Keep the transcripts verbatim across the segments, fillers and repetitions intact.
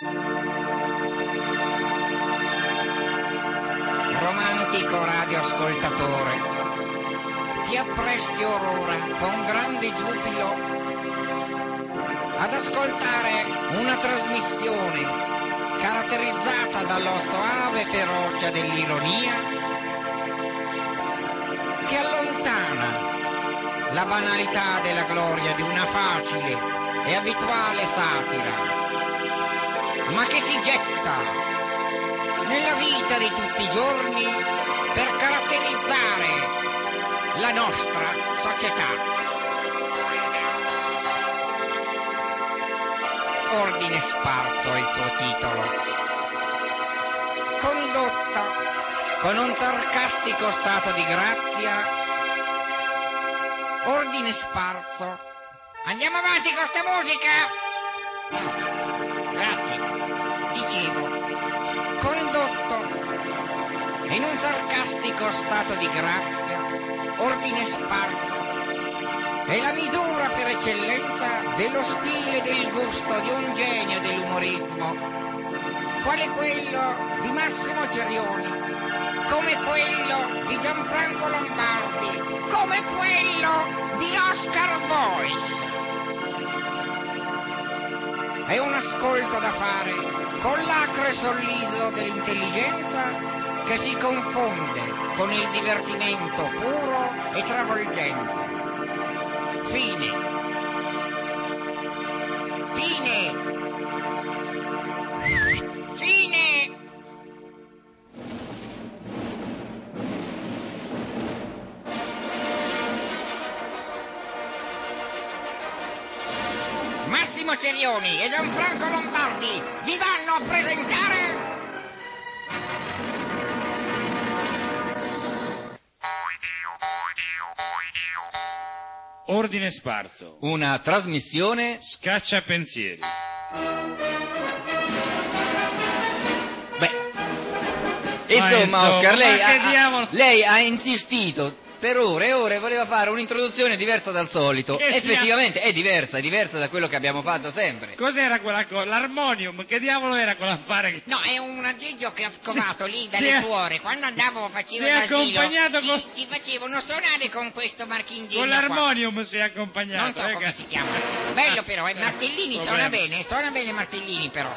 Romantico radioascoltatore, ti appresti orora con grande giubilo ad ascoltare una trasmissione caratterizzata dalla soave ferocia dell'ironia che allontana la banalità della gloria di una facile e abituale satira, ma che si getta nella vita di tutti i giorni per caratterizzare la nostra società. Ordine Sparso è il suo titolo. Condotta con un sarcastico stato di grazia, Ordine Sparso. Andiamo avanti con sta musica. Grazie. Dicevo, condotto in un sarcastico stato di grazia, Ordine Sparso è la misura per eccellenza dello stile e del gusto di un genio dell'umorismo, quale quello di Massimo Cerioni, come quello di Gianfranco Lombardi, come quello di Oscar Boyce. È un ascolto da fare con l'acre sorriso dell'intelligenza che si confonde con il divertimento puro e travolgente. Fine. Fine. Fine. Massimo Cerioni e Gianfranco Lombardi vi vanno a presentare Ordine Sparso, una trasmissione scacciapensieri. Beh, insomma, insomma, Oscar, lei ma che ha, diavolo- lei ha insistito per ore e ore, voleva fare un'introduzione diversa dal solito. Che Effettivamente è diversa, è diversa da quello che abbiamo fatto sempre. Cos'era quella cosa? L'armonium? Che diavolo era quell'affare che... No, è un aggeggio che ho scovato Si- lì si dalle è- suore. Quando andavo facevo si è l'asilo, accompagnato ci, con- ci facevano suonare con questo marchingegno Con qua. l'armonium si è accompagnato. Non so eh, come che- si chiama. Bello però, eh. Martellini Problema. suona bene, suona bene Martellini però.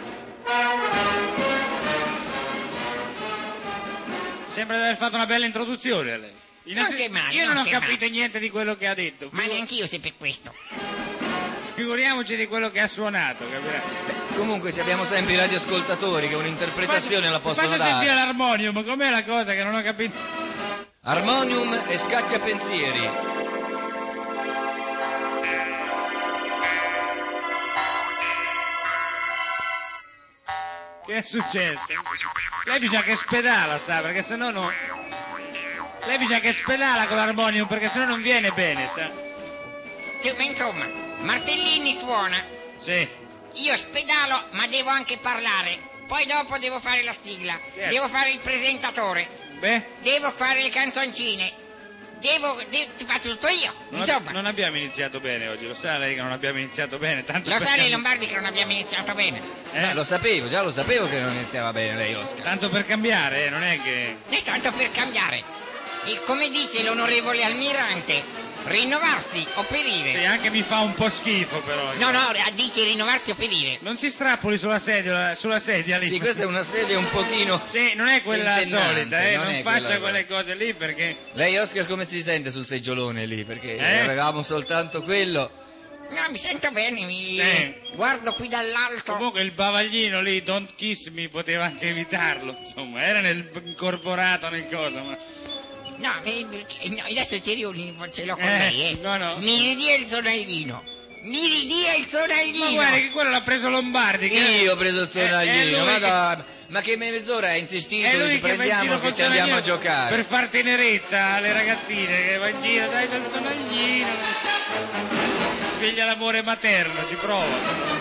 Sembra di aver fatto una bella introduzione a lei. Innanzi- c'è male, Io non non ho c'è capito male. niente di quello che ha detto. Ma Figu- neanch'io se per questo. Figuriamoci di quello che ha suonato, capirai? Comunque, se abbiamo sempre i radioascoltatori che un'interpretazione la possono Faccia sentire dare. l'armonium, com'è la cosa che non ho capito? Armonium e scacciapensieri. Che è successo? Lei bisogna che spedala, sa, perché sennò non... Lei bisogna che spedala con l'armonium, perché sennò non viene bene, sa? Sì, ma insomma, Martellini suona, Sì. io spedalo, ma devo anche parlare. Poi dopo devo fare la sigla, Certo. devo fare il presentatore, Beh, devo fare le canzoncine, devo, de- ti faccio tutto io, non, ab- insomma. non abbiamo iniziato bene oggi, lo sa lei che non abbiamo iniziato bene, tanto Lo per sa lei cambi- Lombardi che non abbiamo iniziato bene. eh? Eh, lo sapevo, già lo sapevo che non iniziava bene lei, Oscar. Tanto per cambiare, eh, non è che... E tanto per cambiare. E come dice l'onorevole Almirante, rinnovarsi o Sì, perire. anche mi fa un po' schifo però. No, no, dice rinnovarsi o perire. Non si strappoli sulla sedia, sulla sedia lì. Sì, questa è una sedia un pochino... Sì, non è quella tentennante, solita, eh, non non, è faccia quella- quelle cose lì perché... Lei, Oscar, come si sente sul seggiolone lì? Perché Eh? avevamo soltanto quello. No, mi sento bene, mi Eh. guardo qui dall'alto. Comunque il bavaglino lì, Don't Kiss Me, poteva anche evitarlo, insomma, era nel, incorporato nel coso, ma... No, eh, eh, no, adesso Cerioni ce l'ho con Eh, lei, eh. no, no. Mi ridia il sonaglino. Mi ridia il sonaglino. Ma guarda che quello l'ha preso Lombardi. Che... Io ho preso il Eh, è sonaglino, lui ma, che- da- ma che mezz'ora ha insistito, È ci lui che va in prendiamo giro che col ci andiamo a sonaglino giocare. per far tenerezza alle ragazzine che va in giro, dai c'è il sonaglino. Sveglia l'amore materno, ci prova.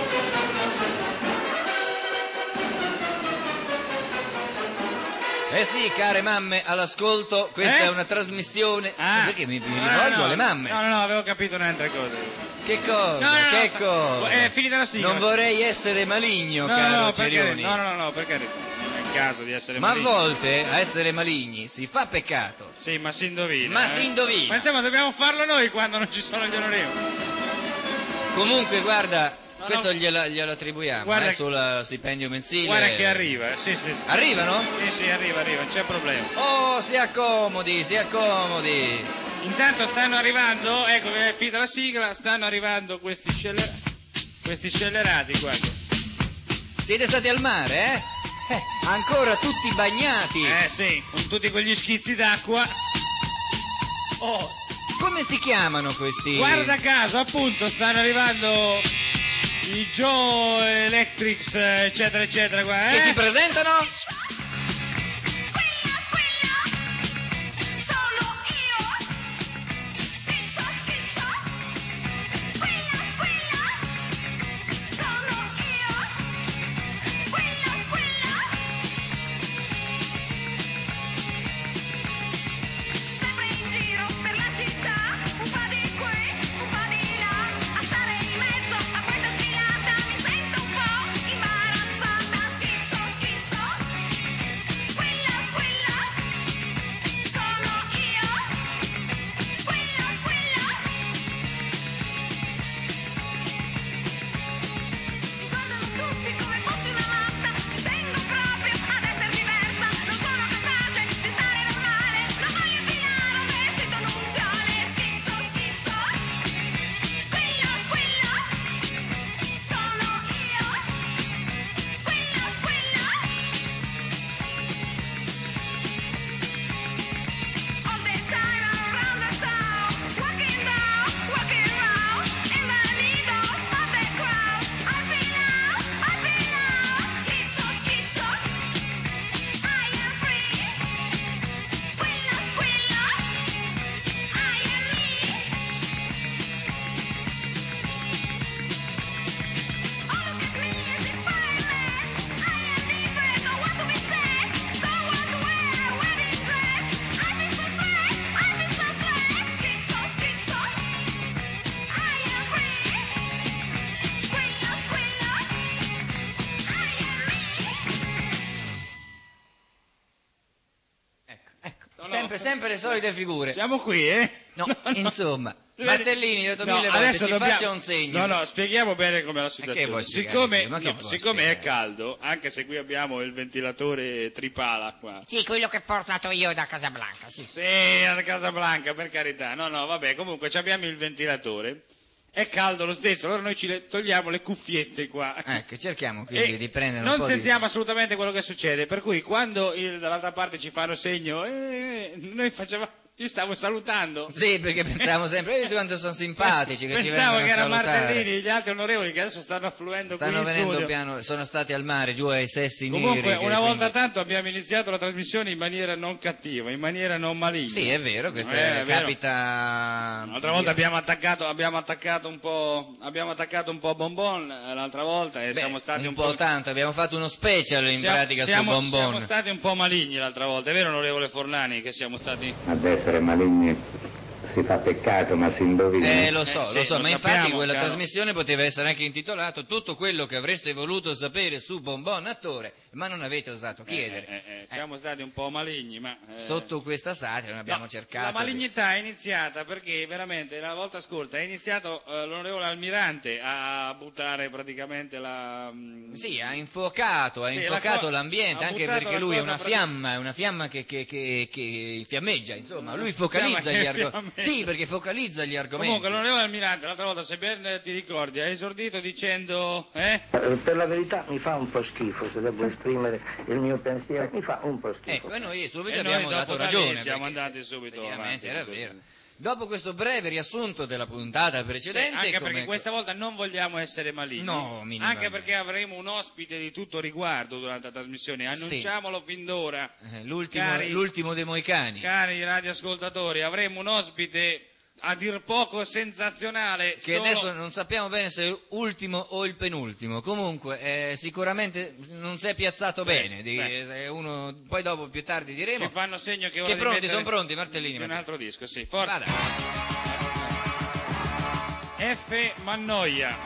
Eh sì, care mamme, all'ascolto, questa Eh? è una trasmissione... Ah. Perché mi, mi No, no, rivolgo no. alle mamme? No, no, no, avevo capito un'altra cosa. Che cosa? No, no, che no, cosa? È finita la sigla. Non vorrei essere maligno, no, caro no, perché, Cerioni. no, no, no, perché non è il caso di essere Ma maligni. a volte a essere maligni si fa peccato. Sì, ma si indovina. Ma eh. si indovina. Ma insomma dobbiamo farlo noi quando non ci sono gli onorevoli. Comunque, guarda, No, questo no. glielo, glielo attribuiamo, Guarda eh, che- sul stipendio mensile. Guarda che arriva, eh. sì, sì, sì. Arrivano? Sì, sì, arriva, arriva, non c'è problema. Oh, si accomodi, si accomodi. Intanto stanno arrivando, ecco che è finita la sigla, stanno arrivando questi scellerati, questi scellerati qua. Siete stati al mare, eh? Eh, ancora tutti bagnati. Eh sì, con tutti quegli schizzi d'acqua. Oh, Come si chiamano questi? guarda caso, appunto, stanno arrivando i Joe Electrics, eccetera, eccetera, qua, Che eh? si presentano? Squilla, squilla, sono io. Schizzo, schizzo. Squilla, squilla, sono io. Squilla, squilla. Sempre in giro per la città, un po' di qui, un po' di là, a stare in mezzo a questa sfilata mi sento un po' imbarazzata. Schizzo, schizzo. Squilla, squilla, sono io. Squilla, squilla. Mi guardano tutti come fossi una matta. Ci tengo proprio ad essere diversa. Non sono capace di stare normale. Non voglio infilare un vestito nuziale. Schizzo, schizzo. Squilla, squilla, sono io. Squilla, squilla. All the time around the town, walking down, walking round, in the middle of the crowd. I feel out, I feel out, schizzo, schizzo. I am free. Squilla, squilla. I am me. Oh, look at me as if I'm mad. I am different, don't want to be sad. Don't want to wear a wedding dress. I feel so stressed, I feel so stressed. Schizzo, schizzo. I am free. Squilla, squilla. I am me. Ecco, ecco. No, no. Sempre, sempre le solite figure. Siamo qui, eh? No, insomma, Martellini, ho detto No, mille volte, adesso ci dobbiamo- faccia un segno. No, no, spieghiamo bene com'è la che situazione. vuoi spiegare? Siccome, Ma che no, vuoi siccome è spiegare? caldo, anche se qui abbiamo il ventilatore tripala qua. Sì, quello che ho portato io da Casablanca, sì. Sì, a Casablanca, per carità. No, no, vabbè, comunque ci abbiamo il ventilatore. È caldo lo stesso, allora noi ci le- togliamo le cuffiette qua. Ecco, cerchiamo quindi E di prendere un non po' sentiamo assolutamente quello che succede, per cui quando il- dall'altra parte ci fanno segno, eh, noi facciamo, io stavo salutando. di... Sì, perché pensavamo sempre, vedi quanto sono simpatici che ci Pensavo vengono che a era salutare. Martellini, gli altri onorevoli che adesso stanno affluendo Stanno qui in venendo studio. piano, sono stati al mare, giù ai sessi Comunque, neri. che una volta quindi- tanto abbiamo iniziato la trasmissione in maniera non cattiva, in maniera non maligna. Sì, è vero, questo Eh, è- è vero. capita... L'altra volta abbiamo attaccato, abbiamo attaccato un po', abbiamo attaccato un po' Bonbon eh, l'altra volta e Beh, siamo stati un, un, po' tanto, abbiamo fatto uno special in siamo, pratica siamo, su Bonbon. siamo stati un po' maligni l'altra volta, è vero onorevole Forlani che siamo stati. Ad essere maligni si fa peccato, ma si indovina. Eh, lo so, Eh, sì, lo so, lo ma infatti sappiamo, quella caro. trasmissione poteva essere anche intitolata Tutto quello che avreste voluto sapere su Bonbon attore, ma non avete osato chiedere. Eh, eh, eh, siamo stati un po' maligni, ma eh, Sotto questa satira noi abbiamo no, cercato... La malignità è iniziata perché veramente la volta scorsa è iniziato eh, l'onorevole Almirante a buttare praticamente la. mm, Sì, ha infuocato, ha Sì, infuocato la co- l'ambiente, ha anche buttato perché la lui è cosa una pratica- fiamma, è una fiamma che, che, che, che infiammeggia, insomma, lui Fiamma focalizza che gli argomenti. fiammeggia. Sì, perché focalizza gli argomenti. Comunque l'onorevole Almirante l'altra volta, se ben ti ricordi, ha esordito dicendo. Eh? Eh, Per la verità mi fa un po' schifo, se devo esprimere il mio pensiero, mi fa un po' schifo. Ecco, e noi subito E noi abbiamo dopo dato da lì ragione. siamo perché andati subito effettivamente avanti. era vero. Dopo questo breve riassunto della puntata Sì, precedente... anche come- perché questa volta non vogliamo essere maligni. No, minimamente. anche perché avremo un ospite di tutto riguardo durante la trasmissione. Annunciamolo fin d'ora. Eh, l'ultimo, Cari- l'ultimo dei Moicani. Cari radioascoltatori, avremo un ospite a dir poco sensazionale. Che solo- adesso non sappiamo bene se è ultimo o il penultimo, comunque eh, sicuramente non si è piazzato Sì, bene, di- beh. se uno, poi dopo più tardi diremo ci fanno segno che ora che di pronti, mettere sono pronti Martellini. un Martellini. altro disco, sì, forza. Vada. F. Mannoia.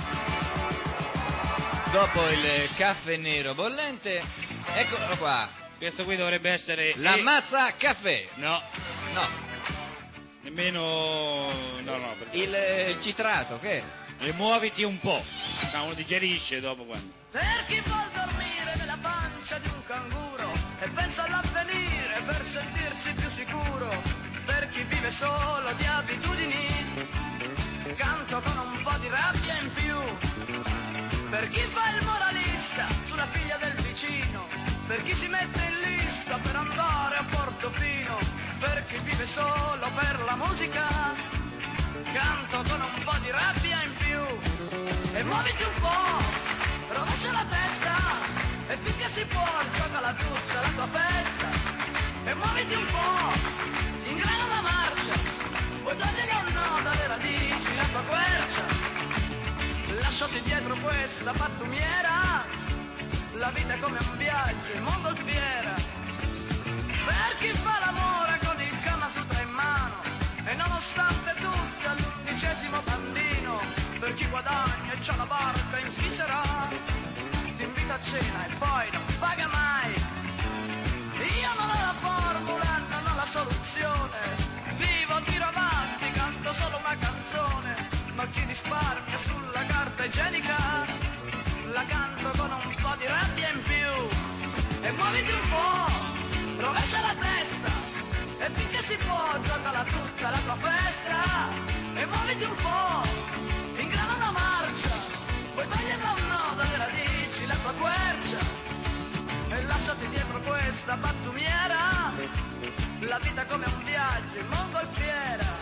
Dopo il caffè nero bollente, eccolo qua, Questo qui dovrebbe essere... E... l'ammazza caffè. No, No, nemmeno... No, no, perché... il eh, citrato, che è? E muoviti un po'. No, uno digerisce dopo quando... Per chi vuol dormire nella pancia di un canguro e pensa all'avvenire per sentirsi più sicuro, per chi vive solo di abitudini, canto con un po' di rabbia in più. Per chi fa il moralista sulla figlia del vicino, per chi si mette in lista per andare a Portofino, per chi vive solo per la musica, canto con un po' di rabbia in più. E muoviti un po', rovescia la testa, e finché si può giocala tutta la tua festa. E muoviti un po', ingrana la marcia, vuoi togliere o no dalle radici la tua quercia. Lasciati dietro questa pattumiera, la vita è come un viaggio in mongolfiera. Per chi fa l'amore con il Kama Sutra in mano e nonostante tutto all'undicesimo bambino, per chi guadagna e c'ha la barca in Svizzera, ti invita a cena e poi non paga mai. Io non ho la formula, non ho la soluzione, vivo, tiro avanti, canto solo una canzone, ma chi risparmia sulla carta igienica la canto con un po' di rabbia in più. E muoviti un po', rovescia la testa, e finché si può giocala tutta la tua festa. E muoviti un po', ingrana una marcia, puoi togliere o no dalle radici la tua quercia. E lasciati dietro questa pattumiera, la vita come un viaggio in mongolfiera.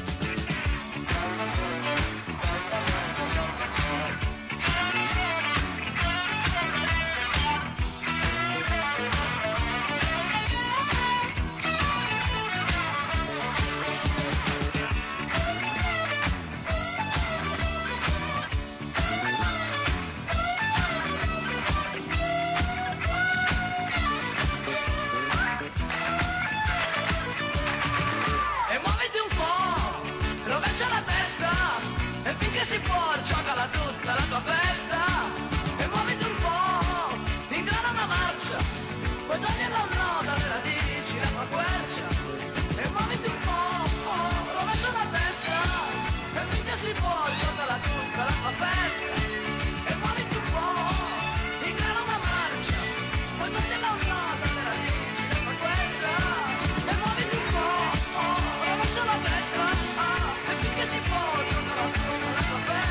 Si può, giocala tutta la tua festa. E muoviti un po', ingrana una marcia, puoi toglierla o no dalle radici la tua quercia. E muoviti un po', rovescia la testa, e finché si può, giocala tutta la tua festa. E muoviti un po', ingrana una marcia, puoi toglierla o no dalle radici la tua quercia. E muoviti un po', rovescia la testa, e finché si può, giocala tutta la tua festa.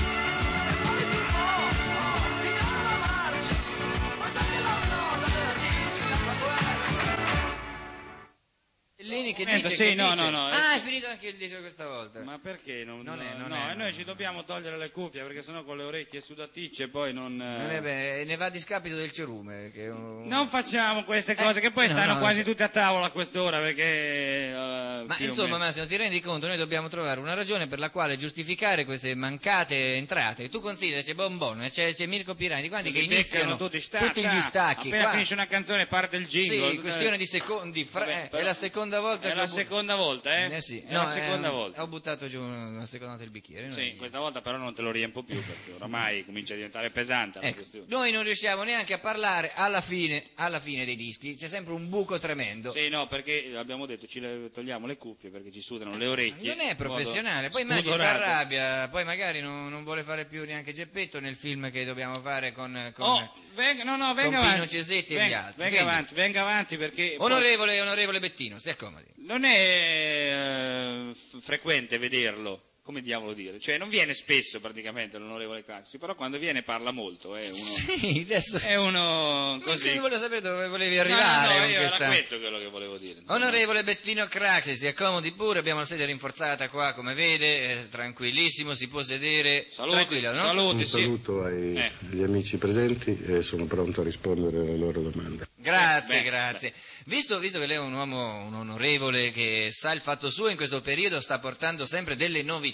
Bellini che Niente, dice, sì, che no, dice. no, no, Ah, eh, è finito anche il disco questa volta. Ma perché non, Non è, non no, è, e non noi è. ci dobbiamo togliere le cuffie perché sennò con le orecchie sudaticce poi non... Non è bene, ne va a discapito del cerume. Che è un... Non facciamo queste cose che poi no, stanno no, quasi sì. tutte a tavola a quest'ora perché... eh, Ma più o insomma, meno. Massimo, ti rendi conto? Noi dobbiamo trovare una ragione per la quale giustificare queste mancate entrate. Tu consideri, c'è Bonbon, c'è, c'è Mirko Pirani, quanti che Li beccano iniziano tutti, sta, tutti sta. gli stacchi. Appena qua. finisce una canzone parte il jingle. Sì, questione di secondi. Fra... Vabbè, eh, però- è la seconda volta È che la ho bu- seconda volta, eh? Eh sì, È no, la seconda eh, volta. Ho buttato giù una seconda volta il bicchiere. noi- Sì, questa volta però non te lo riempo più perché oramai comincia a diventare pesante la Ecco, questione. noi non riusciamo neanche a parlare alla fine, alla fine dei dischi, c'è sempre un buco tremendo. Sì, no, perché abbiamo detto ci le- togliamo le cuffie perché ci sudano le orecchie. Non è in modo professionale, poi Maggi si spudorato. arrabbia, poi magari non, non vuole fare più neanche Geppetto nel film che dobbiamo fare con, con Oh, venga, no, no, venga con Pino avanti. Cesetti e venga, gli altri. Venga Quindi- avanti, venga avanti perché... poi- Onorevole, onorevole Bettino, si accomodi. Non è eh, f- frequente vederlo, come diavolo dire, cioè non viene spesso praticamente l'onorevole Craxi, però quando viene parla molto, è uno, Sì, adesso... è uno così. Voglio sapere dove volevi No, arrivare no, con io questa... era questo quello che volevo dire. Onorevole Bettino Craxi, si accomodi pure, abbiamo la sedia rinforzata qua, come vede, eh, tranquillissimo, si può sedere. Saluti, Tranquillo, no? saluti, Un sì. saluto ai- Eh. agli amici presenti e sono pronto a rispondere alle loro domande. Grazie, Eh, beh, grazie. Visto, visto che lei è un uomo, un onorevole che sa il fatto suo, in questo periodo sta portando sempre delle novità.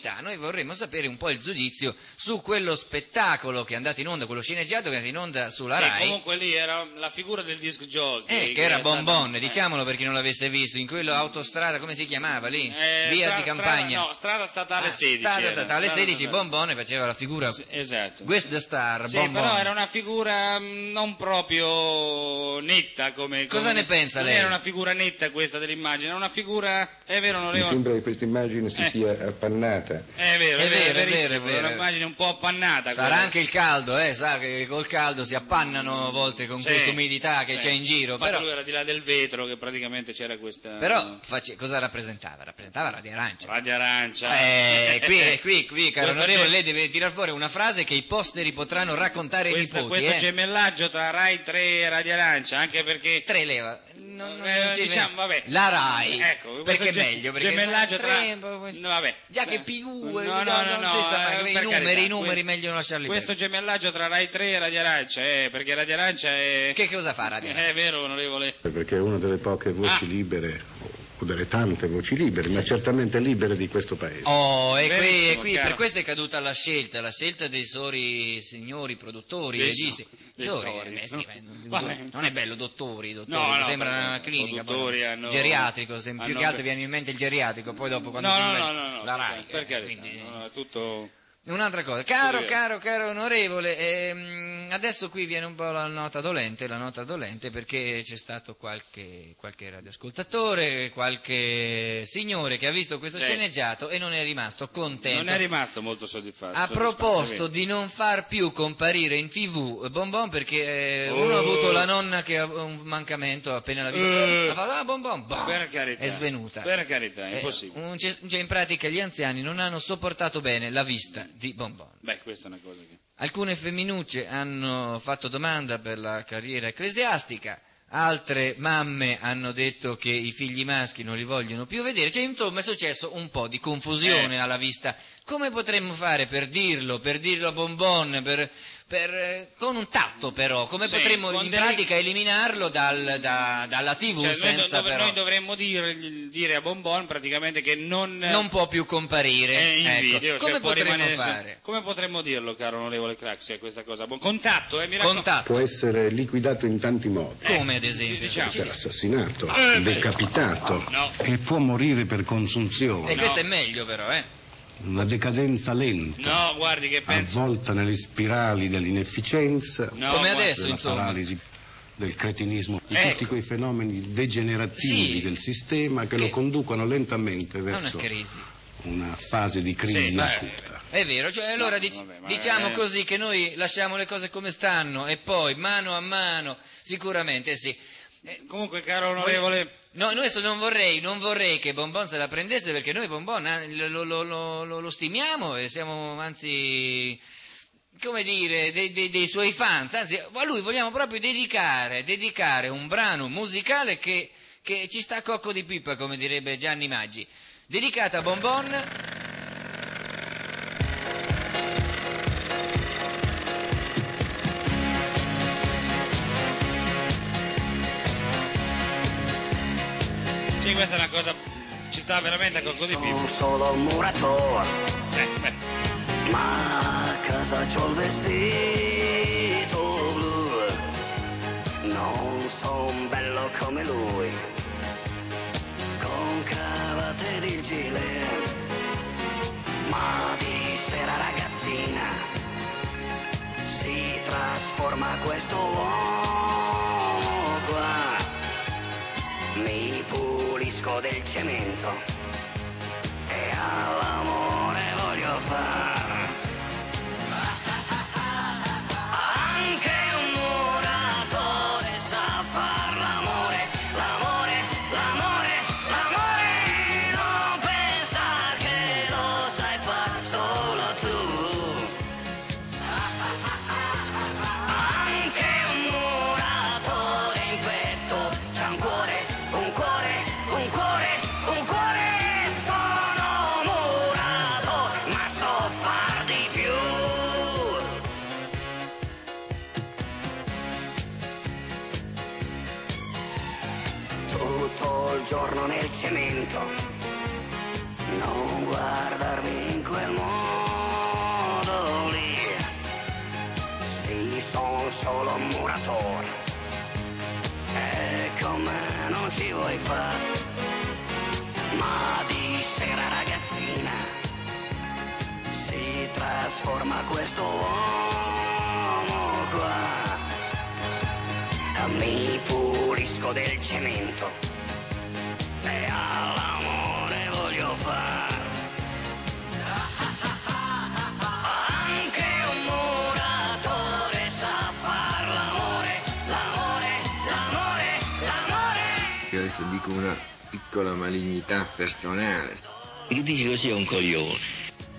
verità, noi vorremmo sapere un po' il giudizio su quello spettacolo che è andato in onda, quello sceneggiato che è andato in onda sulla Sì, Rai. comunque lì era la figura del disc jockey. Eh, che era è stato- Bonbon, eh. diciamolo per chi non l'avesse visto, in quello autostrada, come si chiamava lì? Eh, Via strada- di campagna. strada- no, strada statale Ah, sedici. Strada era. statale Strada sedici, statale- Bonbon faceva la figura Sì, esatto. Guest the Star, Sì, Bonbon. però era una figura mh, non proprio netta come... Cosa come- ne pensa non lei? era una figura netta questa dell'immagine, era una figura... È vero, non Mi sembra che questa immagine si Eh. sia appannata. È vero, è, È vero, vero, è verissimo, vero, è vero. Era un'immagine un po' appannata. Sarà quella. anche il caldo, eh, sa che col caldo si appannano a volte con Sì, questa umidità che sì. c'è in giro, Ma però, lui era di là del vetro che praticamente c'era questa... però face- cosa rappresentava? Rappresentava Radio Arancia. Radio Arancia. Eh, qui, qui, qui, caro Questo onorevole, c'è- lei deve tirar fuori una frase che i posteri potranno raccontare ai Questo, nipoti, questo eh. gemellaggio tra Rai tre e Radio Arancia, anche perché... Tre leva. Non, non Eh, ci- diciamo, vabbè. La Rai. Ecco, perché questo è ge- meglio, perché gemellaggio tra... tre, poi- No, vabbè. Già che P due, No, no, no, non no, si sa mai, eh, i per numeri, carità, i numeri que- meglio non lasciarli Questo perdere. gemellaggio tra Rai tre e Radio Arancia, eh, perché Radio Arancia è... Che cosa fa Radio Arancia? È vero, onorevole. Perché è una delle poche voci Ah. libere, o delle tante voci libere, ma certamente libere di questo paese. Oh, e qui, Verissimo, e qui chiaro. per questo è caduta la scelta, la scelta dei sori signori produttori, Dei registi. so- dei Signori, sori. eh, sì, No. ma non è bello dottori, dottori, No, mi no, sembra perché una clinica. poi produttori no. hanno- Geriatrico, se più hanno- che altro viene in mente il geriatrico, poi dopo quando No, si no, inventa no, no, no, la Rai. per eh, carità, quindi- no, no, è tutto... Un'altra cosa, caro, Sì. caro, caro onorevole, ehm, adesso qui viene un po' la nota dolente, la nota dolente perché c'è stato qualche, qualche radioascoltatore, qualche signore che ha visto questo Sì. sceneggiato e non è rimasto contento. Non è rimasto molto soddisfatto. Ha soddisfatto, proposto è vero. di non far più comparire in tv Bonbon perché eh, Oh. uno ha avuto la nonna che ha un mancamento appena l'ha visto, Eh. ha fatto ah Bonbon, boh, Per carità. è svenuta. Per carità, è Eh, impossibile. un- cioè, cioè, in pratica gli anziani non hanno sopportato bene la vista di Bonbon. Beh, questa è una cosa che... Alcune femminucce hanno fatto domanda per la carriera ecclesiastica, altre mamme hanno detto che i figli maschi non li vogliono più vedere, cioè insomma è successo un po' di confusione Eh. alla vista. Come potremmo fare per dirlo, per dirlo a Bonbon, per, per, eh, con un tatto però, come Sì, potremmo con in delle- pratica eliminarlo dal- da- dalla tivù Cioè, noi, senza dov- però... noi dovremmo dire, dire a Bonbon praticamente che non... Non può più comparire. eh, in Ecco. video, Come cioè, può potremmo rimanere- fare? Come potremmo dirlo, caro onorevole Craxi, questa cosa? Bon- Contatto, eh, mi raccomando. Contatto. Può essere liquidato in tanti modi. Come ad esempio? diciamo. Può essere assassinato, Eh, decapitato no. e può morire per consunzione. E questo è meglio però, eh? Una decadenza lenta, No, guardi che penso... avvolta nelle spirali dell'inefficienza, No, Come guardi- adesso, della insomma. paralisi, del cretinismo, di Ecco. tutti quei fenomeni degenerativi Sì. del sistema che, Che- lo conducono lentamente È una verso crisi. una fase di crisi Sì, beh, acuta. È vero, cioè allora No, dic- vabbè, ma diciamo è- così che noi lasciamo le cose come stanno e poi mano a mano, sicuramente sì. Eh, Comunque, caro onorevole... No, noi adesso non vorrei, non vorrei che Bonbon se la prendesse perché noi Bonbon eh, lo, lo- lo- lo- lo stimiamo e siamo anzi, come dire, dei, dei- dei suoi fans, anzi a lui vogliamo proprio dedicare, dedicare un brano musicale che, che ci sta a cocco di pipa, come direbbe Gianni Maggi, dedicata a Bonbon. Sì, questa è una cosa... ci sta veramente a cocco di pipo. Sono solo un muratore, Eh, beh. ma a casa c'ho il vestito blu. Non son bello come lui, con cravatte ed il gilet, ma di sera ragazzina si trasforma questo uomo qua. Mi pulisco del cemento e all'amore voglio fare. Anche un muratore sa far l'amore, l'amore, l'amore, l'amore. Non pensar che lo sai far solo tu. Anche un muratore in petto c'ha un cuore, un cuore, un cuore, un cuore. Sono muratore, ma so far di più. Tutto il giorno nel cemento Non guardarmi in quel modo lì. Sì, sono solo un muratore. E con me non ci vuoi fare. Ma di sera ragazzina si trasforma questo uomo qua. Mi pulisco del cemento e all'amore voglio far. Anche un muratore sa far l'amore, l'amore, l'amore, l'amore. Io adesso dico una piccola malignità personale. Chi dice così è un coglione.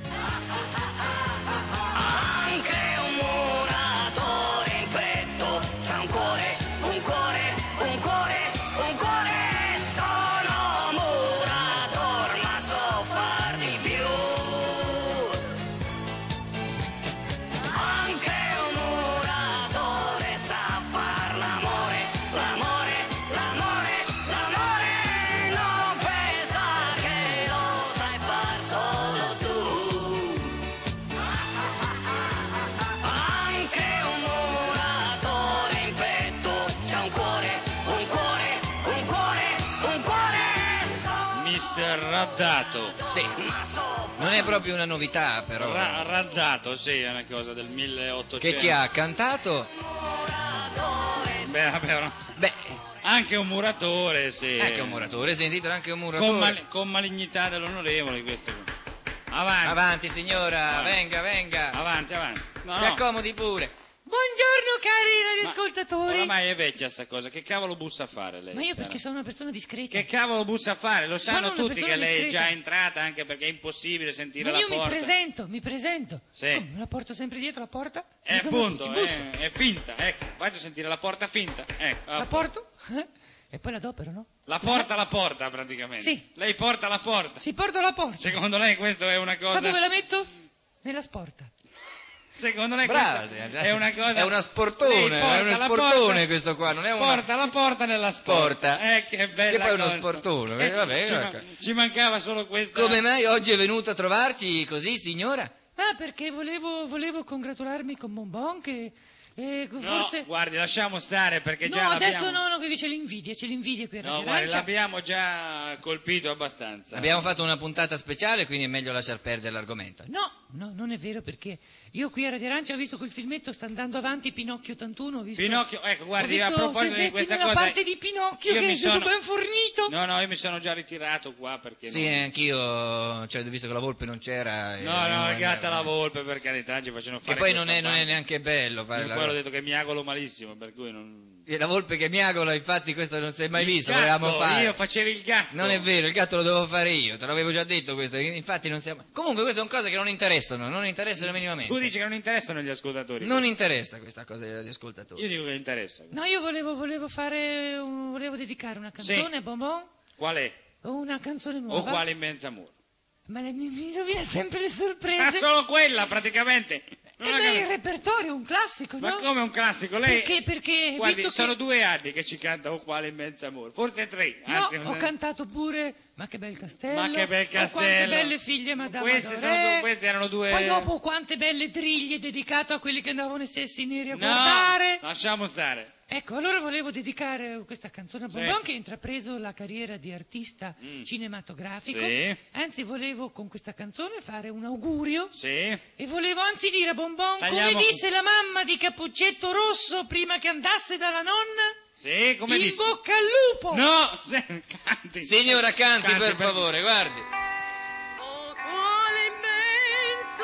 Anche un muratore in petto c'ha un cuore, un cuore, un cuore, un cuore. Sono murator ma so far di più. Anche un muratore sa far l'amore, l'amore, l'amore, l'amore. Non pensa che lo sai far solo tu. Anche un muratore in petto c'ha un cuore, un cuore, un cuore, un cuore. So Mister Raddato. Sì, ma so non è proprio una novità, però. Ra- Raddato, sì, è una cosa del milleottocento. Che ci ha cantato? Beh, vabbè, no. Beh, Anche un muratore, sì. anche un muratore, sentito anche un muratore. Con, mal- con malignità dell'onorevole, questo. Avanti. Avanti signora, Avanti. venga, venga. Avanti, avanti. No, Si no. accomodi pure. Buongiorno cari Ma- radioascoltatori. Oramai è vecchia sta cosa, che cavolo bussa a fare lei? Ma io cara? perché sono una persona discreta. Che cavolo bussa a fare? Lo Sono sanno una tutti persona che lei è discreta. già entrata, anche perché è impossibile sentire Ma la io mi porta. presento, mi presento. Sì. Come, la porto sempre dietro la porta? Eh, E come appunto, ci busso? è, è finta, ecco, faccia sentire la porta finta, ecco. La porto? E poi la adopero, no? La porta la porta praticamente. Sì. Lei porta la porta. Si porto la porta. Secondo lei questo è una cosa... Sa dove la metto? Nella sporta. Secondo lei Brava, questa sì, è una cosa... È una sportone, Sì, è porta uno la sportone porta- questo qua, non è una... Porta la porta nella sporta. Porta. Eh, che bella Che poi è uno cosa. sportone, Eh, vabbè, ci, vabbè. ma- ci mancava solo questa... Come mai oggi è venuto a trovarci così, signora? Ah, perché volevo, volevo congratularmi con Bonbon che... eh, No, forse... guardi, lasciamo stare perché No, già adesso l'abbiamo... no, no, che c'è l'invidia, c'è l'invidia qui a No, Radio guardi, Arancia. l'abbiamo già colpito abbastanza. Abbiamo fatto una puntata speciale, quindi è meglio lasciar perdere l'argomento. No, no, non è vero perché io qui a Radio Arancia ho visto quel filmetto, sta andando avanti Pinocchio ottantuno, ho visto... Pinocchio, ecco, guardi, ho a visto proposito di Giuseppe questa nella cosa... parte di Pinocchio io che mi è tutto sono- ben fornito. No, no, io mi sono già ritirato qua perché... Sì, non- anch'io, cioè, visto che la volpe non c'era... eh, No, no, non il gatto andava. alla volpe, per carità, ci facciano Che fare poi questa non è, non è fama. neanche bello fare Io la... poi l'ho detto che mi agolo malissimo, per cui non... E la volpe che miagola, infatti questo non si è mai Il visto, gatto, volevamo fare. io facevo il gatto. Non è vero, il gatto lo devo fare io, te l'avevo già detto questo, infatti non siamo... Comunque queste sono cose che non interessano, non interessano minimamente. Tu dici che non interessano gli ascoltatori. Non interessa questa cosa degli ascoltatori. Io dico che interessa. No, io volevo, volevo fare, un- volevo dedicare una canzone Sì. a Bonbon, Qual è? una canzone O nuova. quale immensa muro? Ma lei mi, mi rovina sempre le sorprese. Ah, solo quella, praticamente. E Non ho beh, capito. il repertorio è un classico, Ma no? come un classico? Lei... Perché? Perché Guardi, visto sono che... due anni che ci canta O quale immensa amore, forse tre. No, Anzi, ho cantato pure Ma che bel castello. Ma che bel O quante castello. belle figlie Madame Queste Adoré. sono due- queste erano due- Poi dopo quante belle triglie dedicato a quelli che andavano nei sessi neri a No, guardare. lasciamo stare. Ecco, allora volevo dedicare questa canzone a Bonbon Sì. che ha intrapreso la carriera di artista Mm. cinematografico. Sì. Anzi, volevo con questa canzone fare un augurio. Sì. E volevo anzi dire a Bonbon, Tagliamo- come disse la mamma di Cappuccetto Rosso prima che andasse dalla nonna, Sì, come in disse? bocca al lupo! No, se- canti. Signora, canti, Canti, per per- favore, guardi. Oh, quale immenso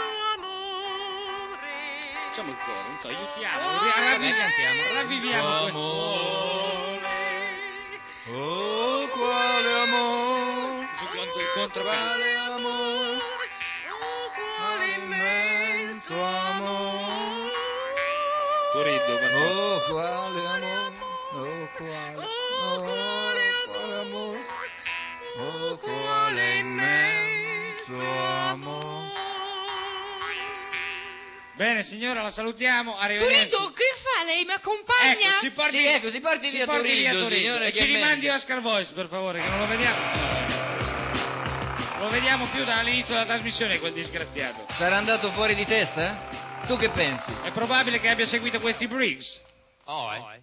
amore. Facciamo il coro, non so, aiutiamo. Oh, ravvi- Noi cantiamo. Ravviviamo quel- Oh, quale amore, Su contro il controcanto. quale amore, Oh, quale immenso amore. Turiddu, per favore. Oh, quale amore, oh, quale, oh, quale amore, oh, quale immenso amore. Bene, signora, la salutiamo. Arrivederci. Turiddu, che fa lei? Mi accompagna? Ecco, si porti, Sì, ecco, si porti si via porti Turiddu, via Turiddu. signore, E che ci rimandi meglio. Oscar Voice, per favore, che non lo vediamo. lo vediamo più dall'inizio della trasmissione quel disgraziato. Sarà andato fuori di testa? Tu che pensi? È probabile che abbia seguito questi Briggs. Oh, eh.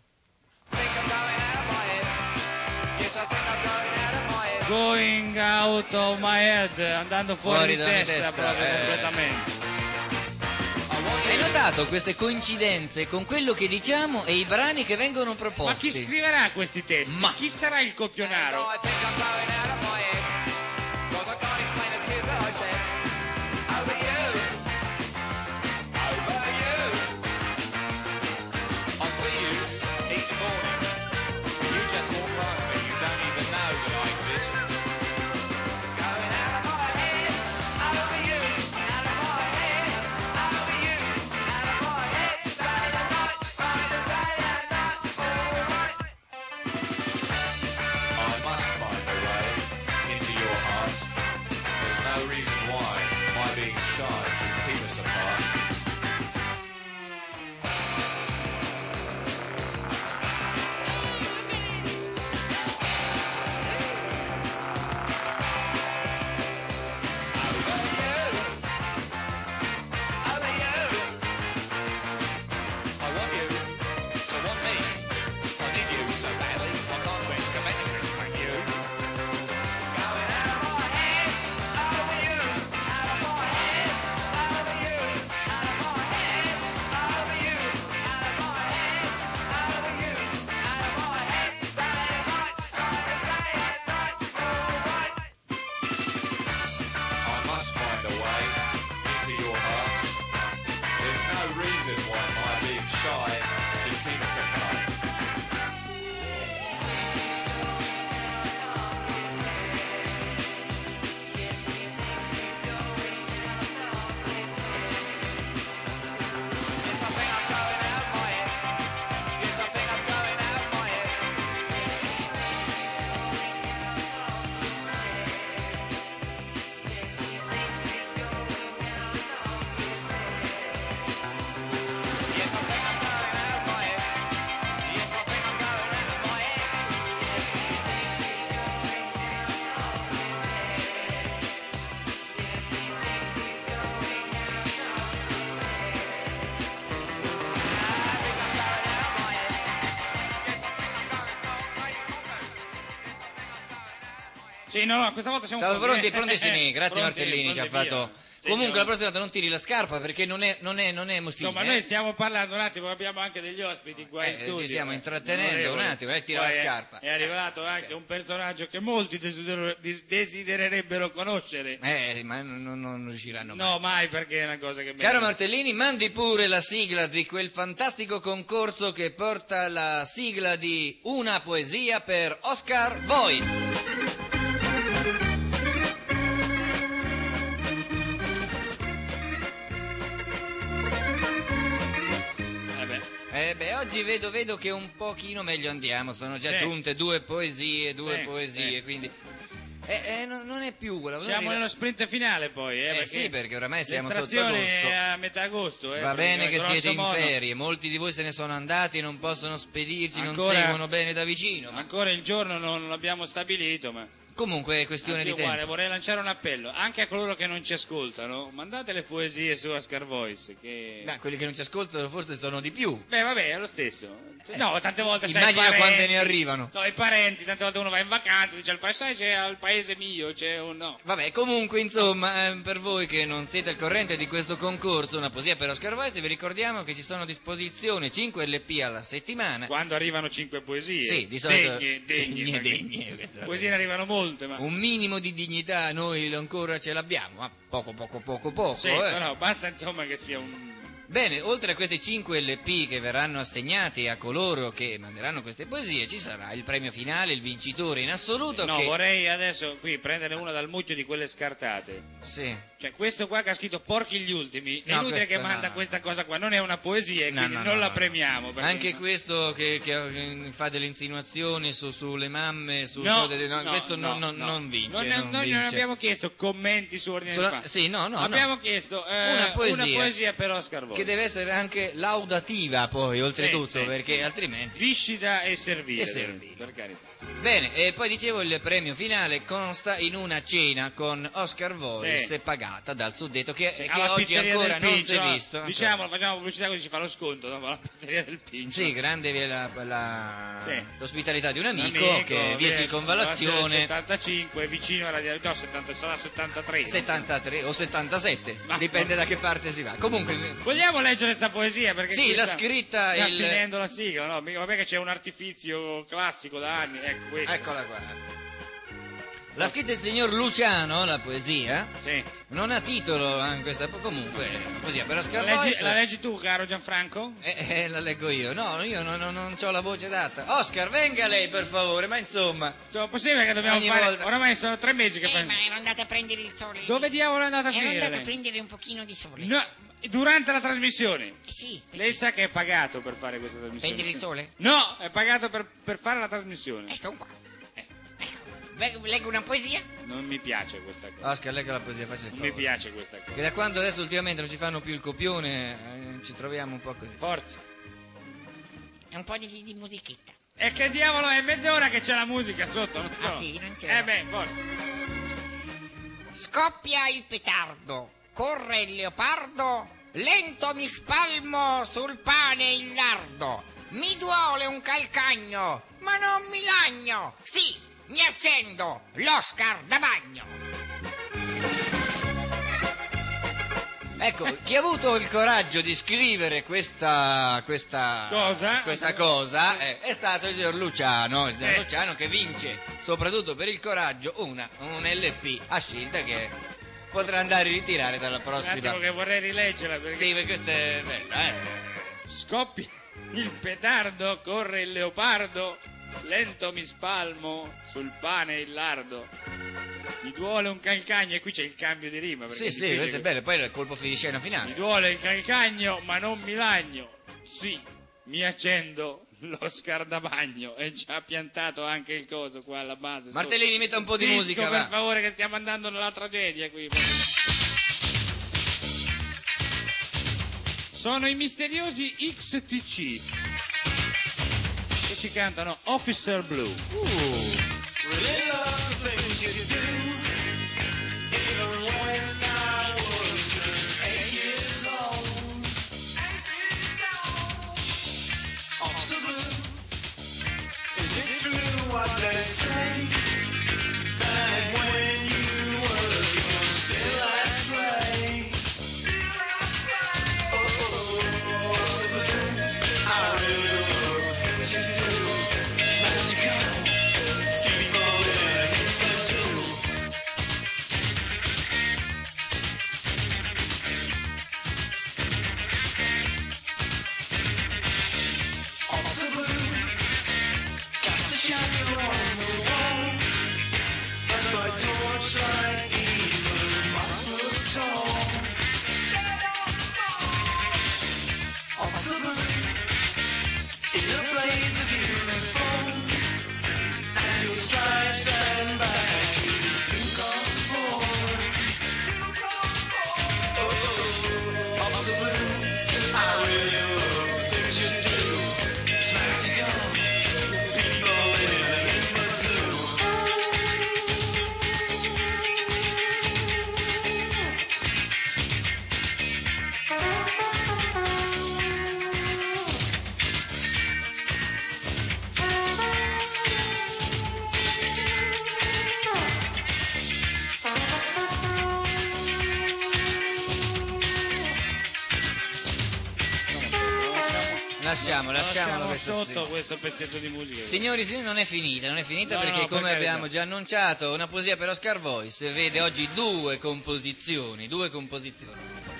Going out of my head, andando fuori, Fuori di dalla mia testa, testa, proprio eh. completamente. Hai notato queste coincidenze con quello che diciamo e i brani che vengono Ma proposti? chi scriverà questi testi? Ma- Chi sarà il copionaro? Sì, no, no, questa volta siamo Stavo pronti. pronti, prontissimi, Eh, grazie pronti, Martellini, ci ha pronti, fatto... via. Comunque Signor- la prossima volta non tiri la scarpa perché non è, non è, non è emotivo. Insomma, noi stiamo parlando un attimo, abbiamo anche degli ospiti qua in Eh, studio. ci stiamo eh, intrattenendo onorevoli. un attimo, eh, tira Poi la è- scarpa. È arrivato anche un personaggio che molti desider- des- desidererebbero conoscere. Eh, ma non, non- non riusciranno mai. No, mai, perché è una cosa che... Caro Martellini, mandi pure la sigla di quel fantastico concorso che porta la sigla di Una poesia per Oscar Voice. Eh beh. Eh beh, oggi vedo, vedo che un pochino meglio andiamo, sono già Sì. giunte due poesie, due Sì, poesie, sì. quindi... Eh, eh, non, non è più quella... Siamo nello sprint finale poi, eh, Eh perché sì, perché oramai siamo sotto l'estrazione agosto. è a metà agosto. Eh, Va bene che grosso siete in modo. ferie, molti di voi se ne sono andati, non possono spedirci, Ancora- non seguono bene da vicino. Ma Ancora il giorno non l'abbiamo stabilito, ma... comunque è questione Anzi, di io, guarda, tempo. vorrei lanciare un appello anche a coloro che non ci ascoltano. Mandate le poesie su Oscar Voice. Che... Beh, quelli che non ci ascoltano forse sono di più. Beh, vabbè, è lo stesso. No, tante volte sai, Immagina i parenti- quante ne arrivano. No, i parenti, tante volte uno va in vacanza, dice al paese, sai, c'è al paese mio, c'è un no. Vabbè, comunque, insomma, eh, per voi che non siete al corrente di questo concorso, una poesia per Oscar Voice, vi ricordiamo che ci sono a disposizione cinque L P alla settimana. Quando arrivano cinque poesie. Sì, di solito- Degne, degne. degne, perché degne, questa- Poesie ne arrivano molte, ma... Un minimo di dignità noi ancora ce l'abbiamo, ma poco, poco, poco, poco. Sì, eh. però basta insomma che sia un... Bene, oltre a questi cinque L P che verranno assegnati a coloro che manderanno queste poesie, ci sarà il premio finale, il vincitore in assoluto No, che... vorrei adesso qui prendere una dal mucchio di quelle scartate. Sì. Cioè, questo qua che ha scritto Porchi gli ultimi, è No, inutile questo che manda no. questa cosa qua, non è una poesia, e No, quindi no, non no, la no. premiamo. perché Anche no. questo che, che fa delle insinuazioni su, sulle mamme, su No, cose- no, no, questo no, non, non- no. non vince. Non, è- non noi vince. non abbiamo chiesto commenti su Ordine Sulla- di Fa. sì, no, no, no. abbiamo chiesto eh, Una poesia. una poesia per Oscar Vogt. Che deve essere anche laudativa poi, oltretutto, Sì, sì. perché altrimenti... Viscida e servile. E servile. Per carità. Bene, e poi dicevo il premio finale consta in una cena con Oscar Voice Sì. pagata dal suddetto che, che Alla oggi pizzeria ancora del non Pincio, si è visto. Diciamo, facciamo pubblicità così ci fa lo sconto, no? Alla pizzeria del Pincio. Sì, grande via la- la- Sì. l'ospitalità di un amico, Amico, che via via- Circonvallazione settantacinque, vicino alla no, settanta, sarà settantatré. settantatré o settantasette, Ma- dipende da che parte si va. Comunque, Vogliamo leggere sta poesia? Perché Sì, qui l'ha sta- scritta sta il- finendo la sigla, no? Mica- Vabbè che c'è un artifizio classico da anni, ecco questo. eccola qua. L'ha scritta il signor Luciano, la poesia. Sì. Non ha titolo anche questa, comunque, è una poesia per La Oscar leggi, Voice. la leggi tu, caro Gianfranco? Eh, eh, la leggo io. No, io non, non, non ho la voce data. Oscar, venga lei per favore, ma insomma. Insomma, possibile che dobbiamo Ogni fare... volta- Oramai sono tre mesi che Eh, fai... ma ero andata a prendere il sole. Dove diavolo è andata a Ero finire andata a lei? prendere un pochino di sole. No, durante la trasmissione. Sì, Lei sa che è pagato per fare questa trasmissione? prendere il sole? No, è pagato per, per fare la trasmissione. E sono qua. Eh, ecco. Ve- Leggo una poesia? Non mi piace questa cosa. Oscar, legga la poesia, faccia il Non mi favore. piace questa cosa. Che da quando adesso ultimamente non ci fanno più il copione, eh, ci troviamo un po' così. Forza. È un po' di, di musichetta. E che diavolo è mezz'ora che c'è la musica sotto, non so. Ah, sì, non c'è. Eh beh, forza. Scoppia il petardo, corre il leopardo, lento mi spalmo sul pane il lardo. Mi duole un calcagno, ma non mi lagno. Sì, mi accendo l'Oscar da bagno. Ecco, chi ha avuto il coraggio di scrivere questa questa Cosa? questa cosa eh, è stato il signor Luciano, il signor Eh. Luciano che vince, soprattutto per il coraggio, una, un L P a scelta che potrà andare a ritirare dalla Un prossima. attimo che vorrei rileggerla perché... Sì, perché questa è bella, eh. Scoppia il petardo, corre il leopardo, lento mi spalmo sul pane il lardo. Mi duole un calcagno, e qui c'è il cambio di rima. perché Sì, sì, difficile questo è che- bello, poi il colpo di scena Mi finale. duole il calcagno, ma non mi lagno. Sì, mi accendo lo scardabagno. È già piantato anche il coso qua alla base. Martellini, metta un po' di Disco, musica, per va. favore, che stiamo andando nella tragedia qui. Sono i misteriosi X T C che ci cantano Officer Blue. Lasciamo, lasciamolo Lasciamo questo sotto sì. questo pezzetto di musica. Signori, signori, non è finita, non è finita No, perché no, come per abbiamo carità. già annunciato, una poesia per Oscar Voice vede oggi due composizioni, due composizioni.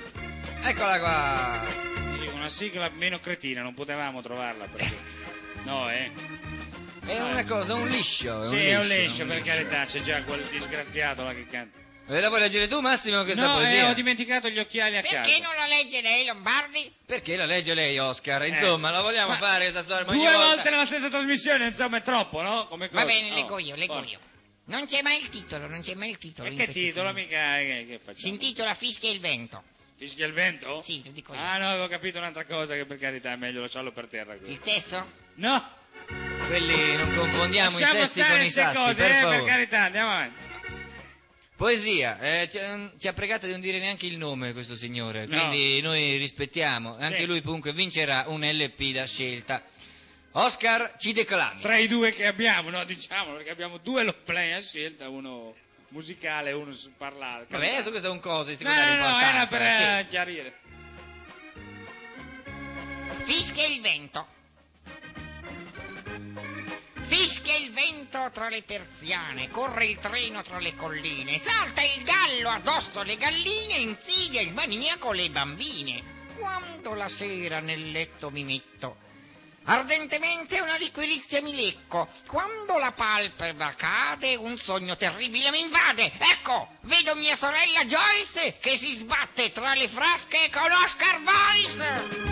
Eccola qua. Sì, una sigla meno cretina, non potevamo trovarla perché... No, eh. È una cosa, un liscio. Sì, è un liscio, per carità, c'è già quel disgraziato là che canta. E la vuoi leggere tu, Massimo, questa No, eh, poesia? ho dimenticato gli occhiali a casa. Perché non la legge lei, Lombardi? Perché la legge lei, Oscar? Insomma, la vogliamo ma fare questa storia? Ma ogni Due volta- volte nella stessa trasmissione, insomma, è troppo, no? Come Va cosa? bene, Oh, leggo io, leggo forza. io. Non c'è mai il titolo, non c'è mai il titolo. E in che questi titolo, film. mica, che, che facciamo? Si intitola Fischia il vento. Fischia il vento? Sì, lo dico io. Ah, no, avevo capito un'altra cosa, che per carità è meglio lasciarlo per terra. Il sesso? No! Quelli non confondiamo Lasciamo i sessi stare con i queste sassi, cose, per eh, favore. per carità, andiamo avanti. Poesia, eh, ci, ci ha pregato di non dire neanche il nome questo signore, No. quindi noi rispettiamo, anche Sì. lui comunque vincerà un L P da scelta. Oscar, ci declami. Tra i due che abbiamo, no, diciamo, perché abbiamo due long play a scelta, uno musicale e uno su parlare. Vabbè, adesso questo è un coso di No, secondaria no, no, era importanza. per sì. eh, chiarire. Fischia il vento. Fischia il vento tra le persiane, corre il treno tra le colline, salta il gallo addosso alle galline, insidia il maniaco le bambine. Quando la sera nel letto mi metto, ardentemente una liquirizia mi lecco. Quando la palpebra cade, un sogno terribile mi invade. Ecco, vedo mia sorella Joyce che si sbatte tra le frasche con Oscar Voice.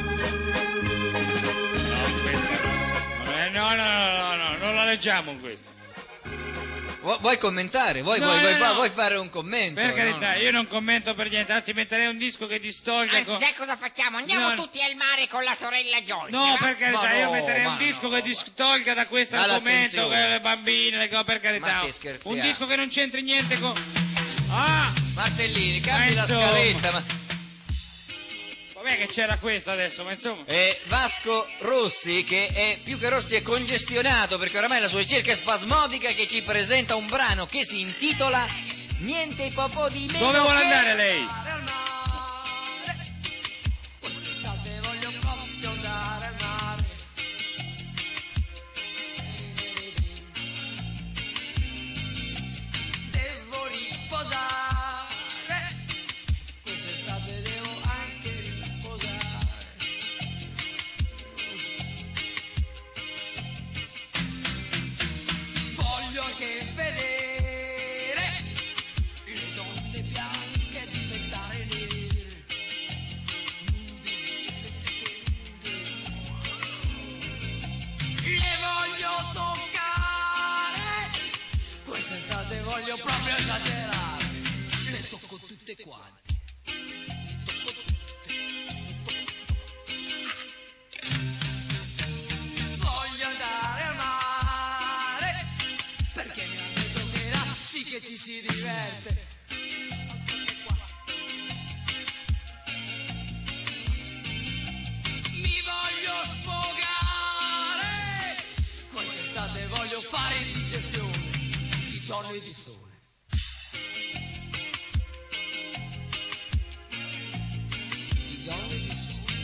Eh, no, no, no, no, no, non la leggiamo questa. Vu- Vuoi commentare? Vuoi, No, vuoi, no, vuoi, no. vuoi fare un commento? Per carità, No, no. io non commento per niente, anzi metterei un disco che distoglie. Anzi, con- sai cosa facciamo? Andiamo No, no. tutti al mare con la sorella Joyce. No, va? per carità, Ma io no, metterei ma un disco no, che ma- distolga da questo Dalla argomento, attenzione. che le bambine, le cose, per carità. Ma stai scherzando? Un disco che non c'entri niente con... Ah! Martellini, cambi Ma la insomma. scaletta. Ma... Vabbè che c'era questo adesso, ma insomma... Eh, Vasco Rossi, che è più che Rossi è congestionato perché oramai la sua ricerca è spasmodica, che ci presenta un brano che si intitola Niente popò di meno Dove vuole che- andare lei? al mare. Quest'estate voglio proprio andare al mare. Devo riposare. Quest'estate devo anche riposare. Voglio anche vedere le donne bianche diventare nere, nude, nude. Le voglio toccare, quest'estate voglio proprio esagerare, le tocco tutte quante. Tocco tutte, voglio andare al mare, perché mi hanno detto che là sì che ci si diverte. Mi voglio sfogare, quest'estate voglio fare indigestione di donne e di sole. Di donne e di sole.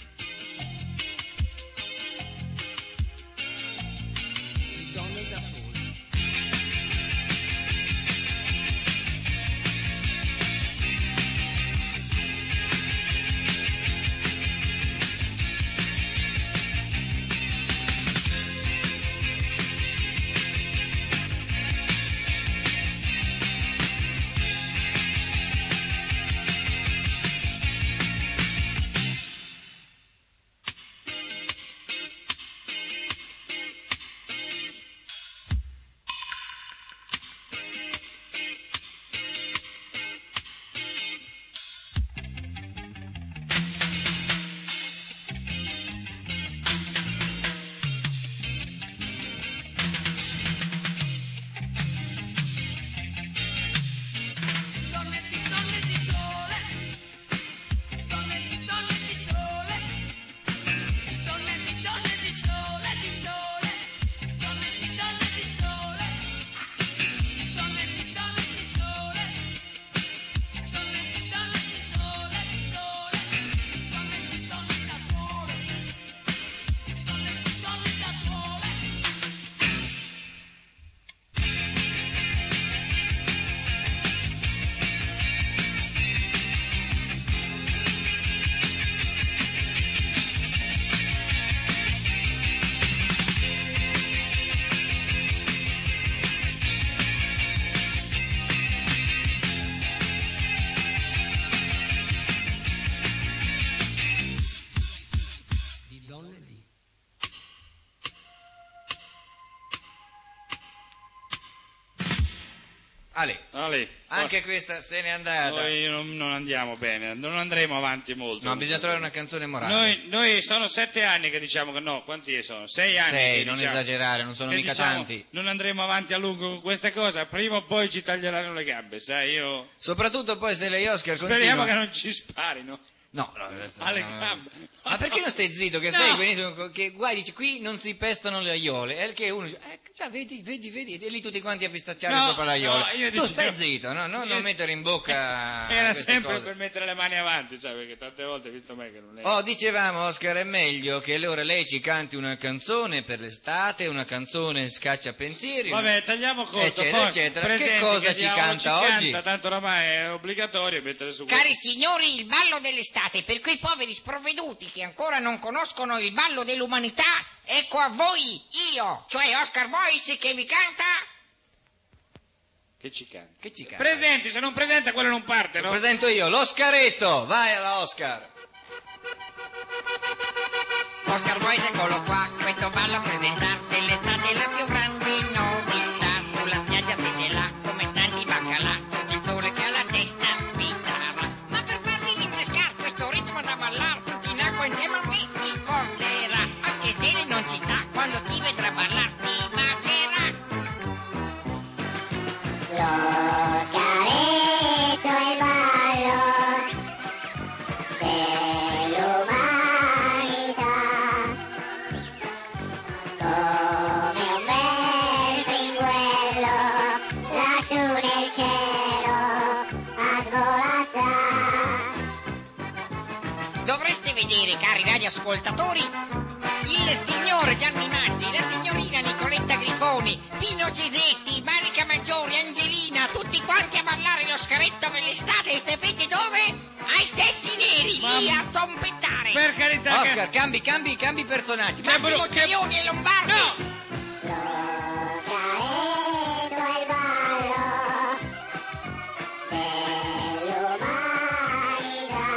Di donne da sole. Ale. Ale. Anche questa se n'è andata. Noi non, non andiamo bene, non andremo avanti molto. No, bisogna trovare una canzone morale. Noi, noi sono sette anni che diciamo che no, quanti sono? Sei anni. Sei, che non diciamo, esagerare, non sono che mica diciamo, tanti. Non andremo avanti a lungo con queste cose, prima o poi ci taglieranno le gambe, sai, io... Soprattutto poi se lei Oscar continua... Speriamo che non ci sparino. No, no, adesso alle no. gambe. Ma perché non stai zitto? Che No. sai benissimo che guai dici qui non si pestano le aiole. E che uno dice, eh, già vedi, vedi, vedi, e lì tutti quanti a pistacciare No, sopra l'aiole. no, io tu dicevo- stai zitto, no? No, io- non mettere in bocca Era queste sempre cose. per mettere le mani avanti, sai, perché tante volte ho visto me che non è... Oh, dicevamo, Oscar, è meglio che allora lei ci canti una canzone per l'estate, una canzone scacciapensieri. Vabbè, tagliamo corto, eccetera, forse. eccetera. Che Presenti cosa che ci diavolo canta ci oggi? Canta, tanto oramai è obbligatorio mettere su Cari signori, il ballo dell'estate, per quei poveri sprovveduti che ancora non conoscono il ballo dell'umanità, ecco a voi io, cioè Oscar Voice, che vi canta... Che ci canta? Che ci canta? Presenti, se non presenta quello non parte, Lo no? presento io, l'Oscaretto. Vai alla Oscar. Oscar Voice, eccolo qua, questo ballo a presentarti, l'estate è la più grande novità, sulla spiaggia siete là, come tanti baccalà, sotto il sole che alla testa vi darà. Ma per farvi rinfrescar questo ritmo da ballar, tutti in acqua insieme a me ti porterà, anche se lei non ci sta, quando ti vedrà ballar ti bacerà. Lo scaretto è il ballo dell'umanità, come un bel pinguello lassù nel cielo a svolazzare. Dovreste vedere, cari radioascoltatori, il signor Gianni Maggi, la signorina Nicoletta Grifoni, Pino Cesetti, Marica Maggiore, Angelina, tutti quanti a ballare lo scaretto dell'estate, e sapete dove? Ai stessi neri, lì a zompettare. Per carità, Oscar, cambi, cambi, cambi personaggi. Massimo Cirioni e Lombardi. No! Lo scaretto è il ballo dell'umanità,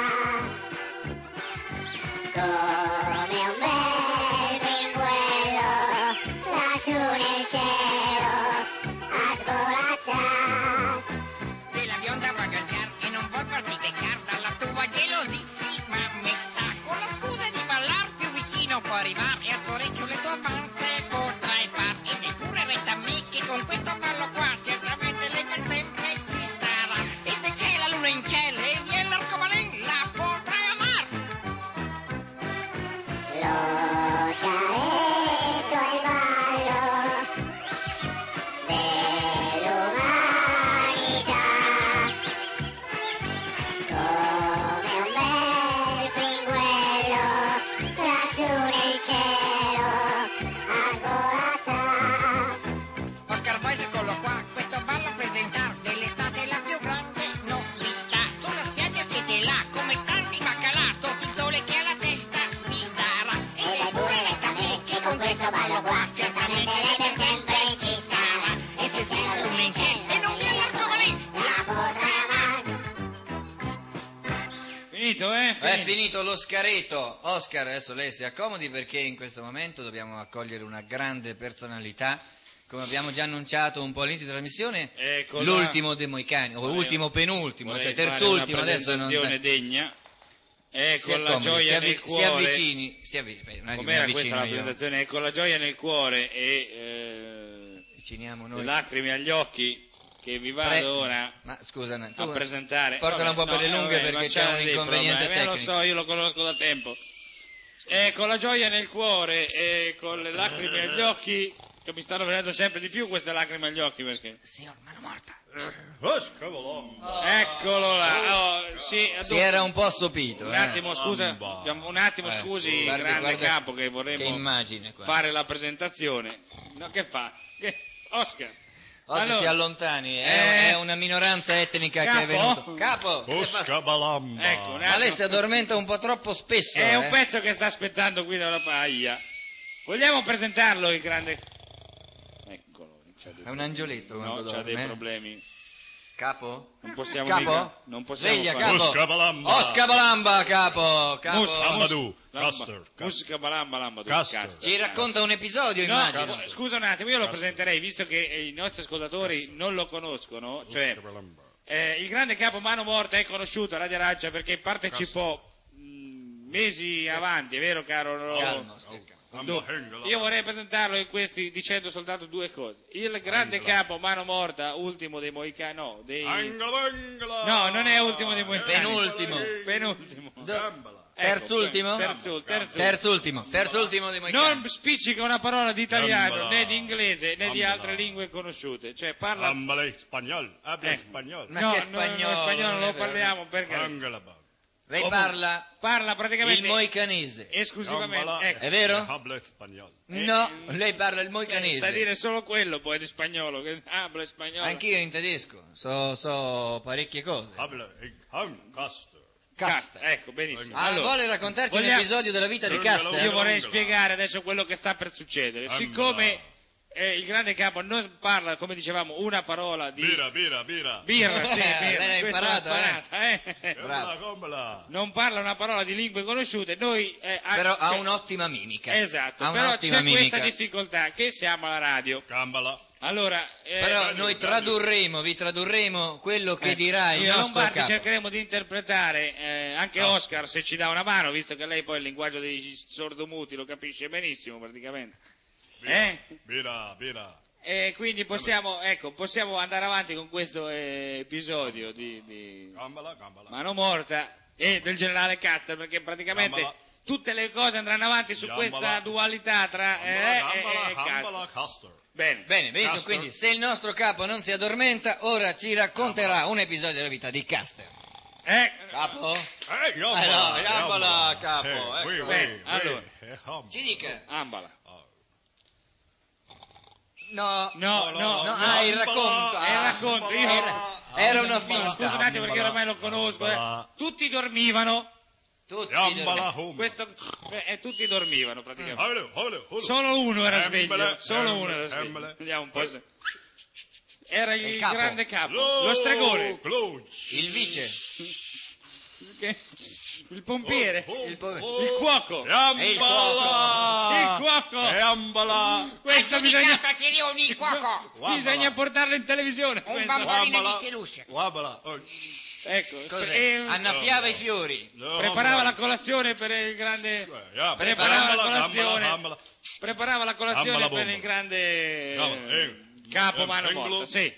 come un bel pinguello lassù nel cielo a svolazzare. Se la bionda va a gaggiar e non vuol farti beccar dalla tua gelosissima metà, con la scusa di ballar più vicino può arrivare e al suo orecchio le tue avanze potrai far. Ed è pure retta a me che con questo ballo qua certamente lei per sempre ci starà. E se c'è la luna in cielo e viene l'arcobaleno, la potrai amar. Lo scaretto è il ballo dell'umanità, come un bel pinguello lassù nel cielo a svolazzare. Oscar Voice, eccolo qua, questo ballo a presentar dell'estate è la più grande novità. Sulla spiaggia siete là, come tanti baccalà, sotto il sole che alla testa vi darà. Ed è pure retta a me che con questo ballo qua certamente lei per sempre ci starà. E se sei la luna in cielo e non viene l'arcobaleno, La potrà amare. Finito, eh? È Finito. finito lo Scaretto. Oscar, adesso lei si accomodi perché in questo momento dobbiamo accogliere una grande personalità. Come abbiamo già annunciato un po' all'inizio della trasmissione, Ecco, l'ultimo dei Moicani, o Vorrei- ultimo penultimo, vorrei cioè fare terzultimo, una adesso non... presentazione degna. E Si con la accomodi, gioia si avvi- nel si cuore. avvicini, si avvi- aspetta, un attimo, mi Com'era questa avvicino la io. presentazione? E con la gioia nel cuore e eh, Avviciniamo le noi. lacrime agli occhi che vi vado Pre- ora Ma scusa, no, tu a presentare. portala un po' per le lunghe perché non c'è un dei inconveniente problemi, eh, tecnico. lo so, io lo conosco da tempo. E con la gioia nel cuore e con le lacrime agli occhi, che mi stanno venendo sempre di più queste lacrime agli occhi perché... signor mano morta. Eccolo là. Oh, sì, Si era un po' assopito. un eh. attimo, scusa, un attimo, Eh, scusi, guarda- grande guarda capo, che vorremmo che immagine qua. fare la presentazione. No, che fa? Che... Oscar. O se Allora- si allontani, è, Eh, è una minoranza etnica che è Capo? venuta. Capo! che fa- Ecco, un Ma lei attimo. si addormenta un po' troppo spesso. È un eh. pezzo che sta aspettando qui dalla paglia. Vogliamo presentarlo il grande... Eccolo. c'ha dei È un angioletto No, quando c'ha dorme, dei eh. problemi. Capo? Non possiamo Capo? mica- non possiamo Sveglia, fare- capo. Muscabalamba. Oscabalamba, capo. capo. Mus- Amadou, Lamba- Custer, Musica balamba lamba tu, Custer. Custer. Ci racconta un episodio, No, immagino. gu- scusa un attimo, io lo presenterei, visto che eh, i nostri ascoltatori non lo conoscono, cioè eh, il grande capo Mano Morta è conosciuto a Radio Arancia perché partecipò mh, mesi avanti, è vero caro? No? Calmo, stai calmo. Dunque, io vorrei presentarlo in questi dicendo soltanto due cose. Il grande capo Mano Morta, ultimo dei Moicani, no, dei... No, non è ultimo dei Moicani. Penultimo. Penultimo. Terzultimo? Terzul- terzul- Terzultimo. Terzultimo di Moicani. Non spiccica una parola di italiano, Gambala. né di inglese, né di Gambala. altre lingue conosciute. Cioè parla... Ambala spagnol, habla Eh. spagnol. Ma no, che no, spagnolo, no, spagnolo non non è lo vero. parliamo perché... Angalaba. Lei Comunque, parla Parla il praticamente moicanese. esclusivamente... Gambala. Ecco, È vero? Habla spagnol. No, lei parla il sa moicanese. dire solo quello poi di spagnolo, che habla spagnolo. Anch'io in tedesco, so, so parecchie cose. Habla ham Custer. Casta, ecco, benissimo. Ah, Allora, vuole raccontarci vogliamo- un episodio della vita di Sogno Custer? io vorrei Gambala. spiegare adesso quello che sta per succedere. Gambala. Siccome eh, il grande capo non parla, come dicevamo, una parola di... Bira, bira, bira. Birra, sì, birra. Lei l'ha questa imparata, l'ha imparata, eh. Gambala, gambala. Non parla una parola di lingue conosciute, noi... eh, ha- Però ha cioè- un'ottima mimica. Esatto, ha però un'ottima c'è mimica. questa difficoltà, che siamo alla radio. Gambala. Allora... eh, Però noi tradurremo, vi tradurremo quello che eh, dirà il io e nostro Lombardi capo. cercheremo di interpretare eh, anche Oscar se ci dà una mano, visto che lei poi il linguaggio dei sordomuti lo capisce benissimo praticamente. Eh? Bira, bira. E quindi possiamo, ecco, possiamo andare avanti con questo eh, episodio di, di Gambala, gambala. Mano Morta e del generale Custer, perché praticamente Gambala. tutte le cose andranno avanti su Gambala. questa dualità tra eh, Gambala, e- gambala, e Custer. gambala, Custer. Bene. Bene, benissimo, Custer. quindi se il nostro capo non si addormenta, ora ci racconterà un episodio della vita di Custer. Eh, Capo? Eh, Eh, no, gambala, capo, Eh, ecco. oui, oui, Bene, oui. allora. Eh, gambala. Ci dica. Ambala. No, No, no, no, no, ah, il racconto. È il racconto, io... Era, era una finta. Scusa un attimo perché ormai lo conosco. eh. Tutti dormivano. Tutti Gambala, dormi- hum. Questo, eh, eh, tutti dormivano praticamente. Habla, habla, habla. Solo uno era sveglio. Embele, Solo uno era embele, sveglio. embele. Vediamo un po' se... Era il, Il capo. grande capo. Lo Lo stregone. Clutch. Il vice. Che- Il pompiere. Oh, Il po- Il cuoco. Gambala. E il cuoco. Il cuoco. Gambala. Questo bisogna, si riúne il cuoco. bisogna portarlo in televisione. Un questo. bambolino Guabala. di Seluscia. Guabala. Oh, Ecco. Cos'è? e- Annaffiava i fiori. no, preparava la gambala. colazione per il grande... Ja, Preparava la gambala, colazione. gambala, gambala. Preparava la colazione Gambala per bomba. il grande Gambala, eh, eh, capo eh, Mano Englo. Morta. Sì,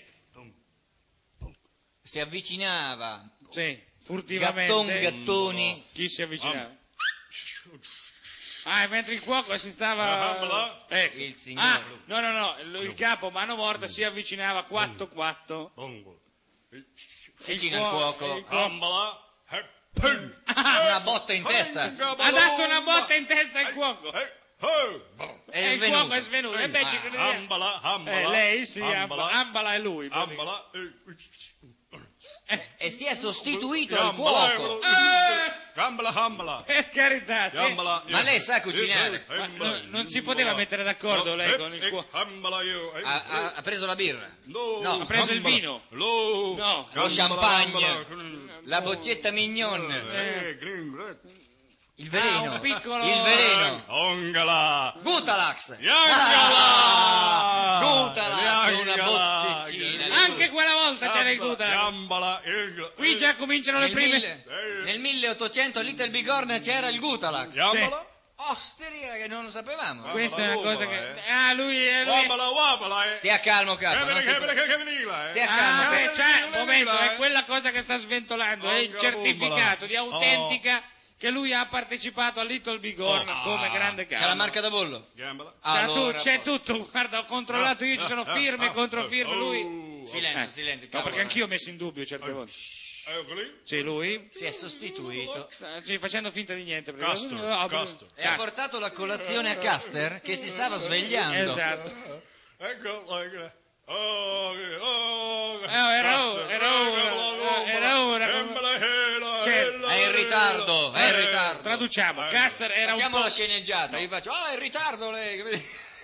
Si avvicinava. sì, furtivamente. Gatton, gattoni. Chi si avvicinava? Ah, e mentre il cuoco si stava... Gambala. Ecco. Il signore. Ah, no, no, no, il, il capo Mano Morta si avvicinava quatto quatto. Bongo. Vicino al cuoco. il cuoco- Gambala. Eh, pum. Una botta in testa. Ha dato una botta in testa al cuoco. Eh, oh. È E il svenuto. cuoco è svenuto. E beh, ci Ah, crediamo. Ambala, ambala. Eh, lei sì, Ambala, Ambala. Ambala è lui. Ambala. eh, E si è sostituito al Gambala. cuoco. Gambala, gambala. Per carità, sì. Gambala. Ma lei sa cucinare? Ma non, non si poteva mettere d'accordo lei con il cuoco. Gambala io. eh, Ha, ha- ha preso la birra. No. No, ha preso il Gambala. vino. Lo. No. Lo Gambala, champagne. gambala. La boccetta mignon. Eh, green, eh. Il veleno. Ah, un piccolo- Il veleno. Ongala. Gutalax. Yangala. Ah, Gutalax, una Yangala. botticina. Anche quella volta c'era il Gutalax. Gambala. il- Qui già cominciano le Nel, prime... mille- nel milleottocento a Little Bigorna c'era il Gutalax. Gambala. Osteria che non lo sapevamo. Questa è una Gambala, cosa uova, che... eh. Ah, lui è... Lui... Wabala, wabala, eh. Stia calmo, capo. Che non veni- ti che pre- veni- che veniva, eh. Stia Ah, calmo. beh, c'è, un Eh, momento, eh. è quella cosa che sta sventolando, è il Porca certificato di bombola. autentica che lui ha partecipato a Little Bigorna Oh. come grande C'è la capo. marca da bollo. Gambala. C'è, Allora, tu- c'è poi- tutto, guarda, ho controllato io, ci sono firme Ah, contro ah, firme, oh. lui... Silenzio, Eh, silenzio. No, capo. perché anch'io ho messo in dubbio certe volte. Ecco lì. Sì, lui? Si è sostituito. Eh, sì, facendo finta di niente. perché- Custer, No, Custer. E ha portato la colazione a Custer che si stava svegliando. Esatto. Ecco, ecco. Oh, oh, Eh, era ora, era ora, eh, era ora. Certo. È in ritardo, è in ritardo. Traduciamo, Custer era un Facciamo po'... la sceneggiata. Io faccio, oh, è in ritardo lei.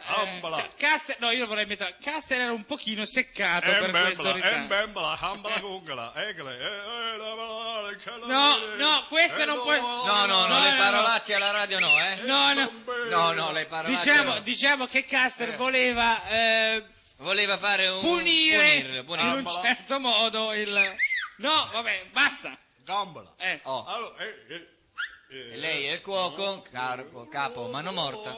Ambala. cioè, Caster, no, io vorrei mettere. Caster era un pochino seccato per Embembla, questo ritardo. embembla, ambala cungola, egle, eh, eh, la, la, la, la, No, no, questo non puoi. No, no, no, No, le no, parolacce alla radio no, eh? No, no. No, no, le parolacce Diciamo, no. diciamo che Caster voleva eh, Voleva fare un... punire, punirlo, punirlo. in un certo modo il. No, vabbè, basta. Gambola. Eh. Oh. Allora, eh, eh, eh, E lei è il cuoco, capo, capo mano morta,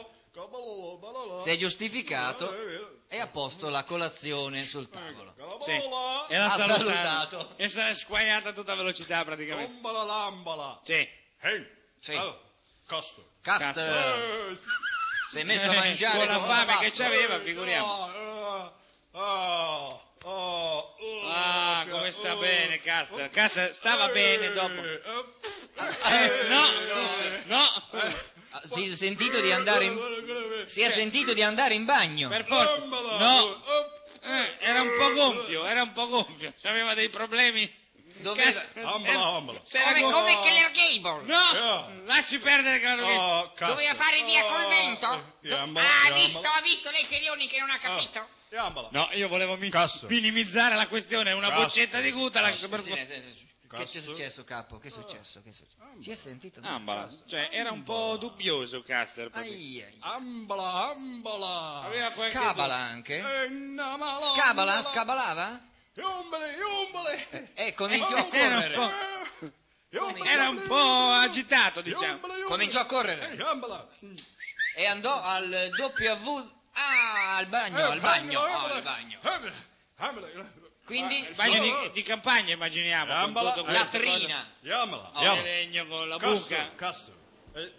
si è giustificato e ha posto la colazione sul tavolo. Sì. E l'ha Ha salutato. salutato. E se l'è squagliata a tutta velocità praticamente. Ambala, lambala. Sì. Ehi. Sì. Allora, Caster. Caster Eh, si è messo a mangiare Con la come fame un che pazzo. c'aveva, figuriamo. ah, ah, ah, Ah, che- come sta oh, bene Caster. Caster stava eh, bene dopo. eh, Eh, no, no. Ah, Si è sentito di andare in... Si è sentito di andare in bagno. Per forza. Ambala, No. eh, Eh, era un po' gonfio, era un po' gonfio. Aveva dei problemi. Doveva... Ambala, ambala. Se era Come, gon- come Claire Gable. No, lasci perdere che l'hanno vinto. Oh, Caster. Doveva fare via col Oh, vento. eh, Do- ambala, ah, ha ambala. visto, ha visto lei Serioni che non ha capito. Eh, ambala. No, io volevo mi- Caster. minimizzare la questione, una Caster. boccetta di Gutalax per Sì, sì, sì, sì. Che c'è successo, capo? Che è successo? Che è successo? Si è sentito? Ambala. Cioè, era un po' dubbioso Caster. proprio. Ai, ai. Ambala, ambala. Aveva qualche Scabala anche? Eh, namala, Scabala? ambala. Scabalava? Yombele, yombele. E cominciò a Era un correre. po', Eh, yombele, era un po' agitato, diciamo. yombele, yombele. Cominciò a correre Eh, ambala. e andò al W. Ah, al bagno, Eh, al bagno, ambala, ah, ambala. al bagno. Ambala, ambala. Quindi Il bagno di, di campagna, immaginiamo. Con Ambala, tutto questo latrina. Yamala, coso. yamala. Il legno con la Caster, buca. Caster. Eh,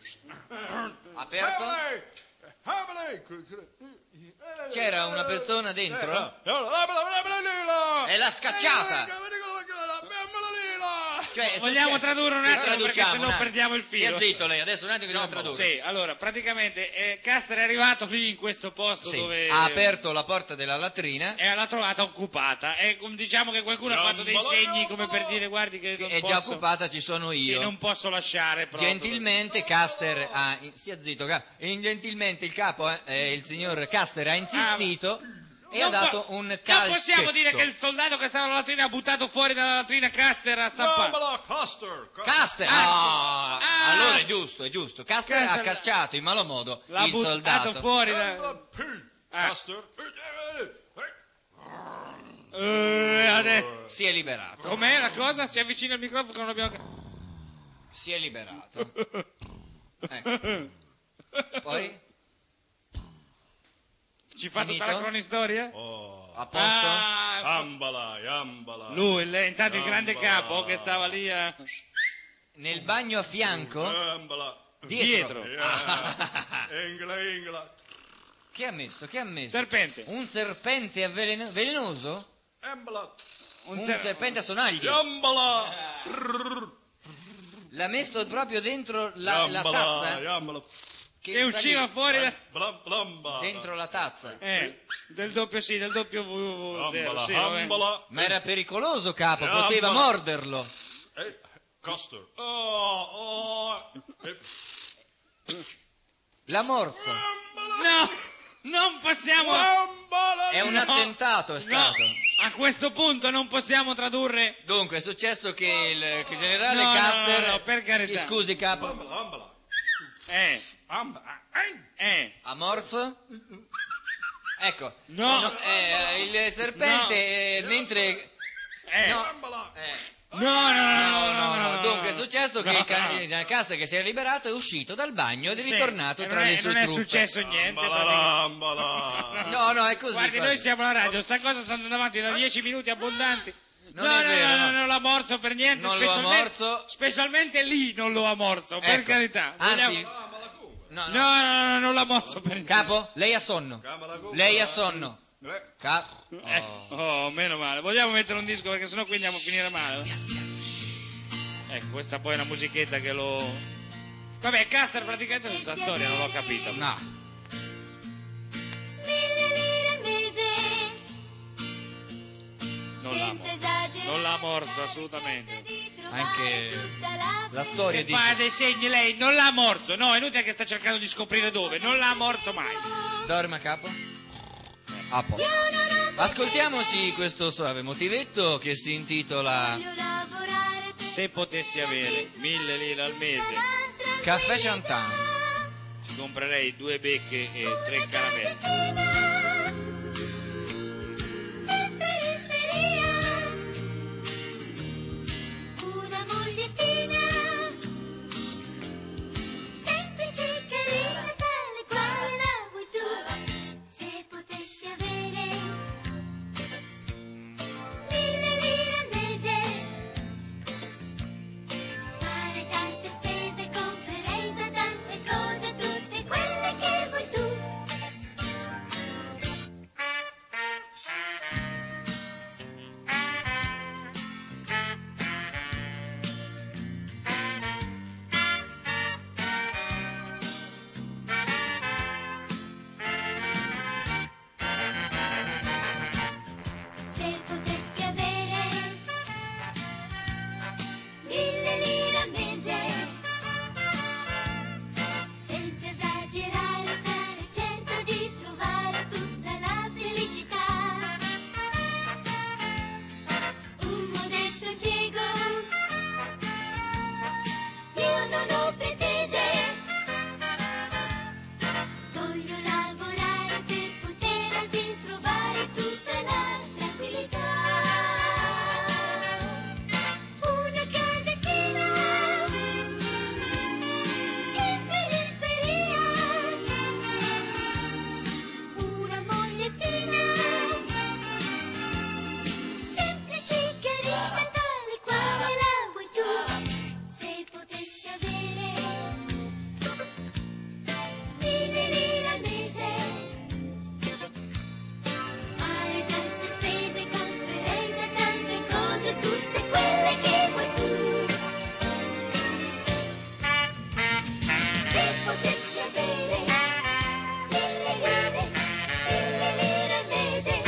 Aperto. ambale, ambale. C'era una persona dentro Eh, ambala, ambala, ambala, lila. e l'ha scacciata. Cioè, è Vogliamo successo- tradurre un Sì, attimo perché traduciamo, sennò un attimo. perdiamo il Stia filo. zitto lei, adesso un attimo che devo tradurre. Sì, allora, praticamente eh, Caster è arrivato lì in questo posto Sì, dove ha aperto la porta della latrina e l'ha trovata occupata e um, diciamo che qualcuno ha fatto dei segni come per dire guardi che non è posso, già occupata, ci sono sì, io. non posso lasciare proprio. Gentilmente Caster ha... Stia zitto, capo. Gentilmente il capo, eh, eh, il signor Caster ha insistito e ha Non dato po- un Non calcetto. possiamo dire che il soldato che stava alla latrina ha buttato fuori dalla latrina Caster a zampare. Ambala, Caster. Caster! Ah. Ah, Ah. allora è giusto, è giusto. Caster Caster ha cacciato in malo modo L'ha il buttato soldato. fuori da... Ambala, P. Ah. Caster. Eh, adesso... Si è liberato. Com'è la cosa? Si avvicina al microfono che non abbiamo... ca- Si è liberato. Ecco. Poi? Ci fa Finito? tutta la cronistoria? Oh. A posto? Ah, Ambala, ambala. lui, lei, intanto il grande Ambala. capo che stava lì a... Nel bagno a fianco? Ambala. Dietro. Yeah. Ingla, ingla. Che ha messo? Che ha messo? Serpente. Un serpente avveleno- velenoso? Ambala. Un, ser- serpente a sonaglio? Ambala. L'ha messo proprio dentro la, la Ambala, tazza? ambala. Che usciva fuori da... Blam, blamba. Dentro la tazza? Eh, del doppio sì, del doppio V zero, Ambala, sì, vabbè. ambala. Ma era pericoloso, capo, Eh, poteva ambala. morderlo. Eh, Caster. Oh, oh. Eh, L'ha morso. No, non possiamo... ambala. È un No, attentato, è no, stato. a questo punto non possiamo tradurre... Dunque, è successo che il, che il generale No, no, Caster... no, no, per carità. Ci scusi, capo. Ambala, ambala. Eh, Ambala. eh, Ha morso? Ecco. No. eh, il serpente, eh, mentre... eh. No. Ambala. eh, No, no, no, no, no, no. Dunque è successo che No. il can- il generale Caster che si era liberato è uscito dal bagno ed è Sì, ritornato e tra non è, le sue non è truppe. successo niente. Ambala, praticamente. ambala. No, no, è così. Guardi, guardi. noi siamo alla radio, sta cosa sta andando avanti da dieci minuti abbondanti. Non no, è no, vero, no, no. no, non l'ha morso per niente. Non lo ha specialmente- morso. Specialmente lì non lo ha morso, per Ecco. carità. Anzi, Vogliamo- no, No, no. no, no, no, non l'ha morso per niente. Capo, lei ha sonno. Ambala, gomma. Lei ha sonno. Eh, Capo. Eh, oh, meno male. Vogliamo mettere un disco perché sennò qui andiamo a finire male. Ecco, questa poi è una musichetta che lo... Vabbè, Caster praticamente questa storia non l'ho capita. No. Mille lire al mese, Non l'ha senza morso. esagerare, Non l'ha morso, la assolutamente. ricetta di anche la storia Che fa dice... dei segni lei, non l'ha morso, no, è inutile che sta cercando di scoprire dove, non l'ha morso mai. Dorme a capo? A posto. Ascoltiamoci questo suave motivetto che si intitola Se potessi avere mille lire al mese, Caffè Chantan. comprerei due becche e tre caramelle. Una mogliettina semplice, carina, tale quale la vuoi tu. Se potessi avere mille lire al mese, fare tante spese, comprerei da tante cose tutte quelle che vuoi tu. Se potessi avere mille lire al mese, senza esagerare sarei certa di trovare tutta la felicità. Un modesto impiego, io non ho pretese, voglio lavorare per poter al fin trovare tutta la tranquillità. Una casettina in periferia, una mogliettina semplice, carina, tale quale la vuoi tu. Se potessi avere mille lire al mese, fare tante spese, comprerei da tante cose tutte quelle che vuoi tu. Se potessi avere mille lire, mille lire al mese,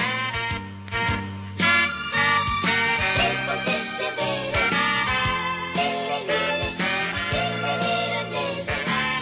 se potessi avere mille lire, mille lire al mese.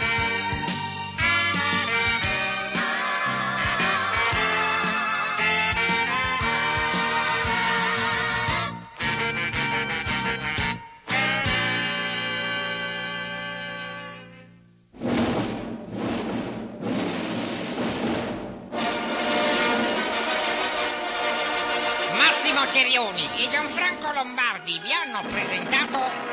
Massimo Cerioni e Gianfranco Lombardi vi hanno presentato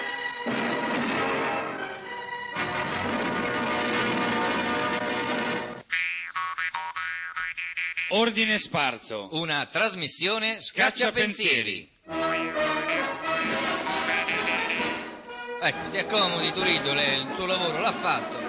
Ordine sparso. Una trasmissione scacciapensieri. Ecco, si accomodi Turito, lei il tuo lavoro l'ha fatto.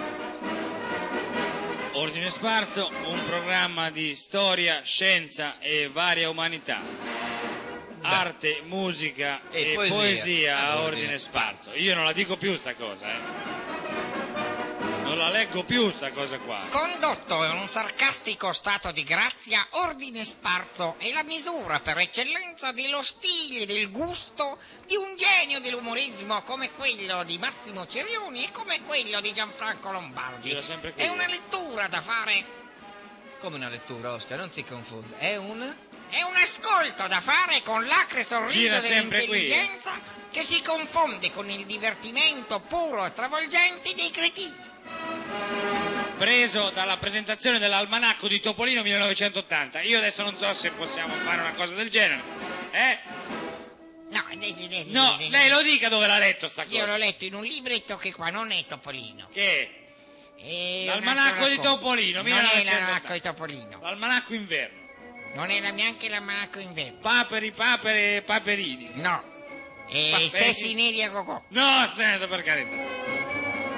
Ordine sparso, un programma di storia, scienza e varia umanità. Arte, musica E e, poesia. poesia, Ad a ordine ordine sparso. Io non la dico più sta cosa, eh. Non la leggo più sta cosa qua. condotto in un sarcastico stato di grazia, ordine sparso è la misura per eccellenza dello stile, del gusto di un genio dell'umorismo come quello di Massimo Cerioni e come quello di Gianfranco Lombardi. Gira sempre qui. È una lettura da fare, Come una lettura, Oscar, non si confonde. È un... è un ascolto da fare con l'acre sorriso Gira sempre qui. dell'intelligenza che si confonde con il divertimento puro e travolgente dei cretini. Preso dalla presentazione dell'almanacco di Topolino millenovecentottanta. Io adesso non so se possiamo fare una cosa del genere. Eh? No, de- de- de- No, de- de- lei lo dica dove l'ha letto sta cosa. Io l'ho letto in un libretto che qua non è Topolino. Che? È L'almanacco un'altra di cosa. Topolino, Non è millenovecentottanta. l'almanacco di Topolino. L'almanacco inverno. Non era neanche l'almanacco inverno. Paperi, papere, paperini. No. E Paperi. Sessi neri a Gogò. No, senta, per carità.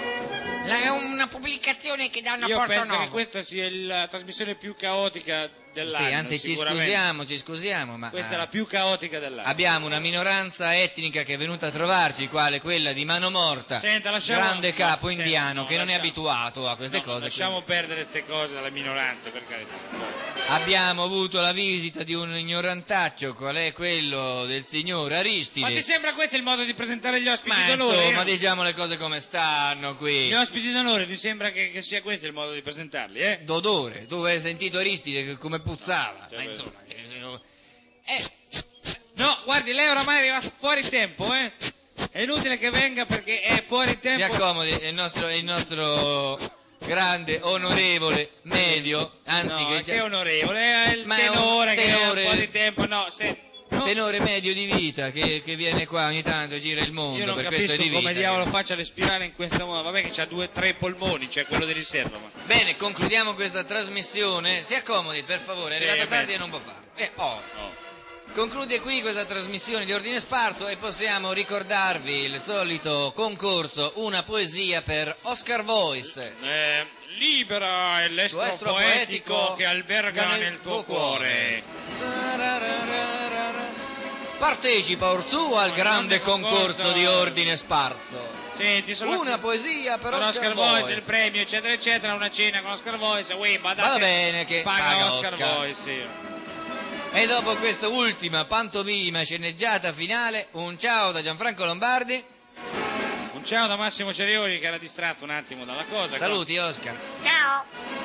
La- È una pubblicazione che dà una Io Porto penso che Novo. questa sia la trasmissione più caotica dell'anno. Sì, anzi ci sicuramente. scusiamo, ci scusiamo, ma Questa è eh, la più caotica dell'anno. abbiamo una minoranza etnica che è venuta a trovarci, quale quella di Mano Morta, Senta, lasciamo- grande no, capo senta, indiano no, che non è lasciamo- abituato a queste No, cose. lasciamo quindi perdere queste cose dalla minoranza, per carità. abbiamo avuto la visita di un ignorantaccio, qual è quello del signor Aristide. Ma ti sembra questo il modo di presentare gli ospiti Ma d'onore? insomma, eh? diciamo le cose come stanno qui. Gli ospiti d'onore, ti sembra che, che sia questo il modo di presentarli, eh? D'odore, tu hai sentito Aristide che come puzzava. Cioè, Ma insomma, eh, No, guardi, lei oramai arriva fuori tempo, eh? È inutile che venga perché è fuori si tempo. accomodi, è il nostro, è il nostro grande, onorevole, medio, anzi No, che, che è onorevole, è il Ma è un tenore, che tenore- è fuori tempo, no, se... no. tenore medio di vita che, che viene qua ogni tanto, gira il mondo, Io non per questo è capisco di vita. come diavolo che- faccia a respirare in questo modo. Vabbè che c'ha due, tre polmoni, c'è quello di riserva. Ma... Bene, concludiamo questa trasmissione. Si accomodi, per favore, è Sì, arrivato bene. tardi e non può farlo. Eh, oh. Conclude qui questa trasmissione di Ordine Sparso e possiamo ricordarvi il solito concorso, una poesia per Oscar Voice. Eh, libera è l'estro Estro poetico, poetico che alberga nel nel tuo tuo cuore. Partecipa orsù al grande concorso di Ordine Sparso. Senti, sono Una poesia per con Oscar, Oscar Voice, Voice. il premio, eccetera, eccetera, una cena con Oscar Voice, uè, badate, Va bene che paga, paga Oscar, Oscar. Voice, sì. E dopo questa ultima pantomima sceneggiata finale, un ciao da Gianfranco Lombardi. Un ciao da Massimo Cerioli che era distratto un attimo dalla cosa. Saluti Oscar. Ciao!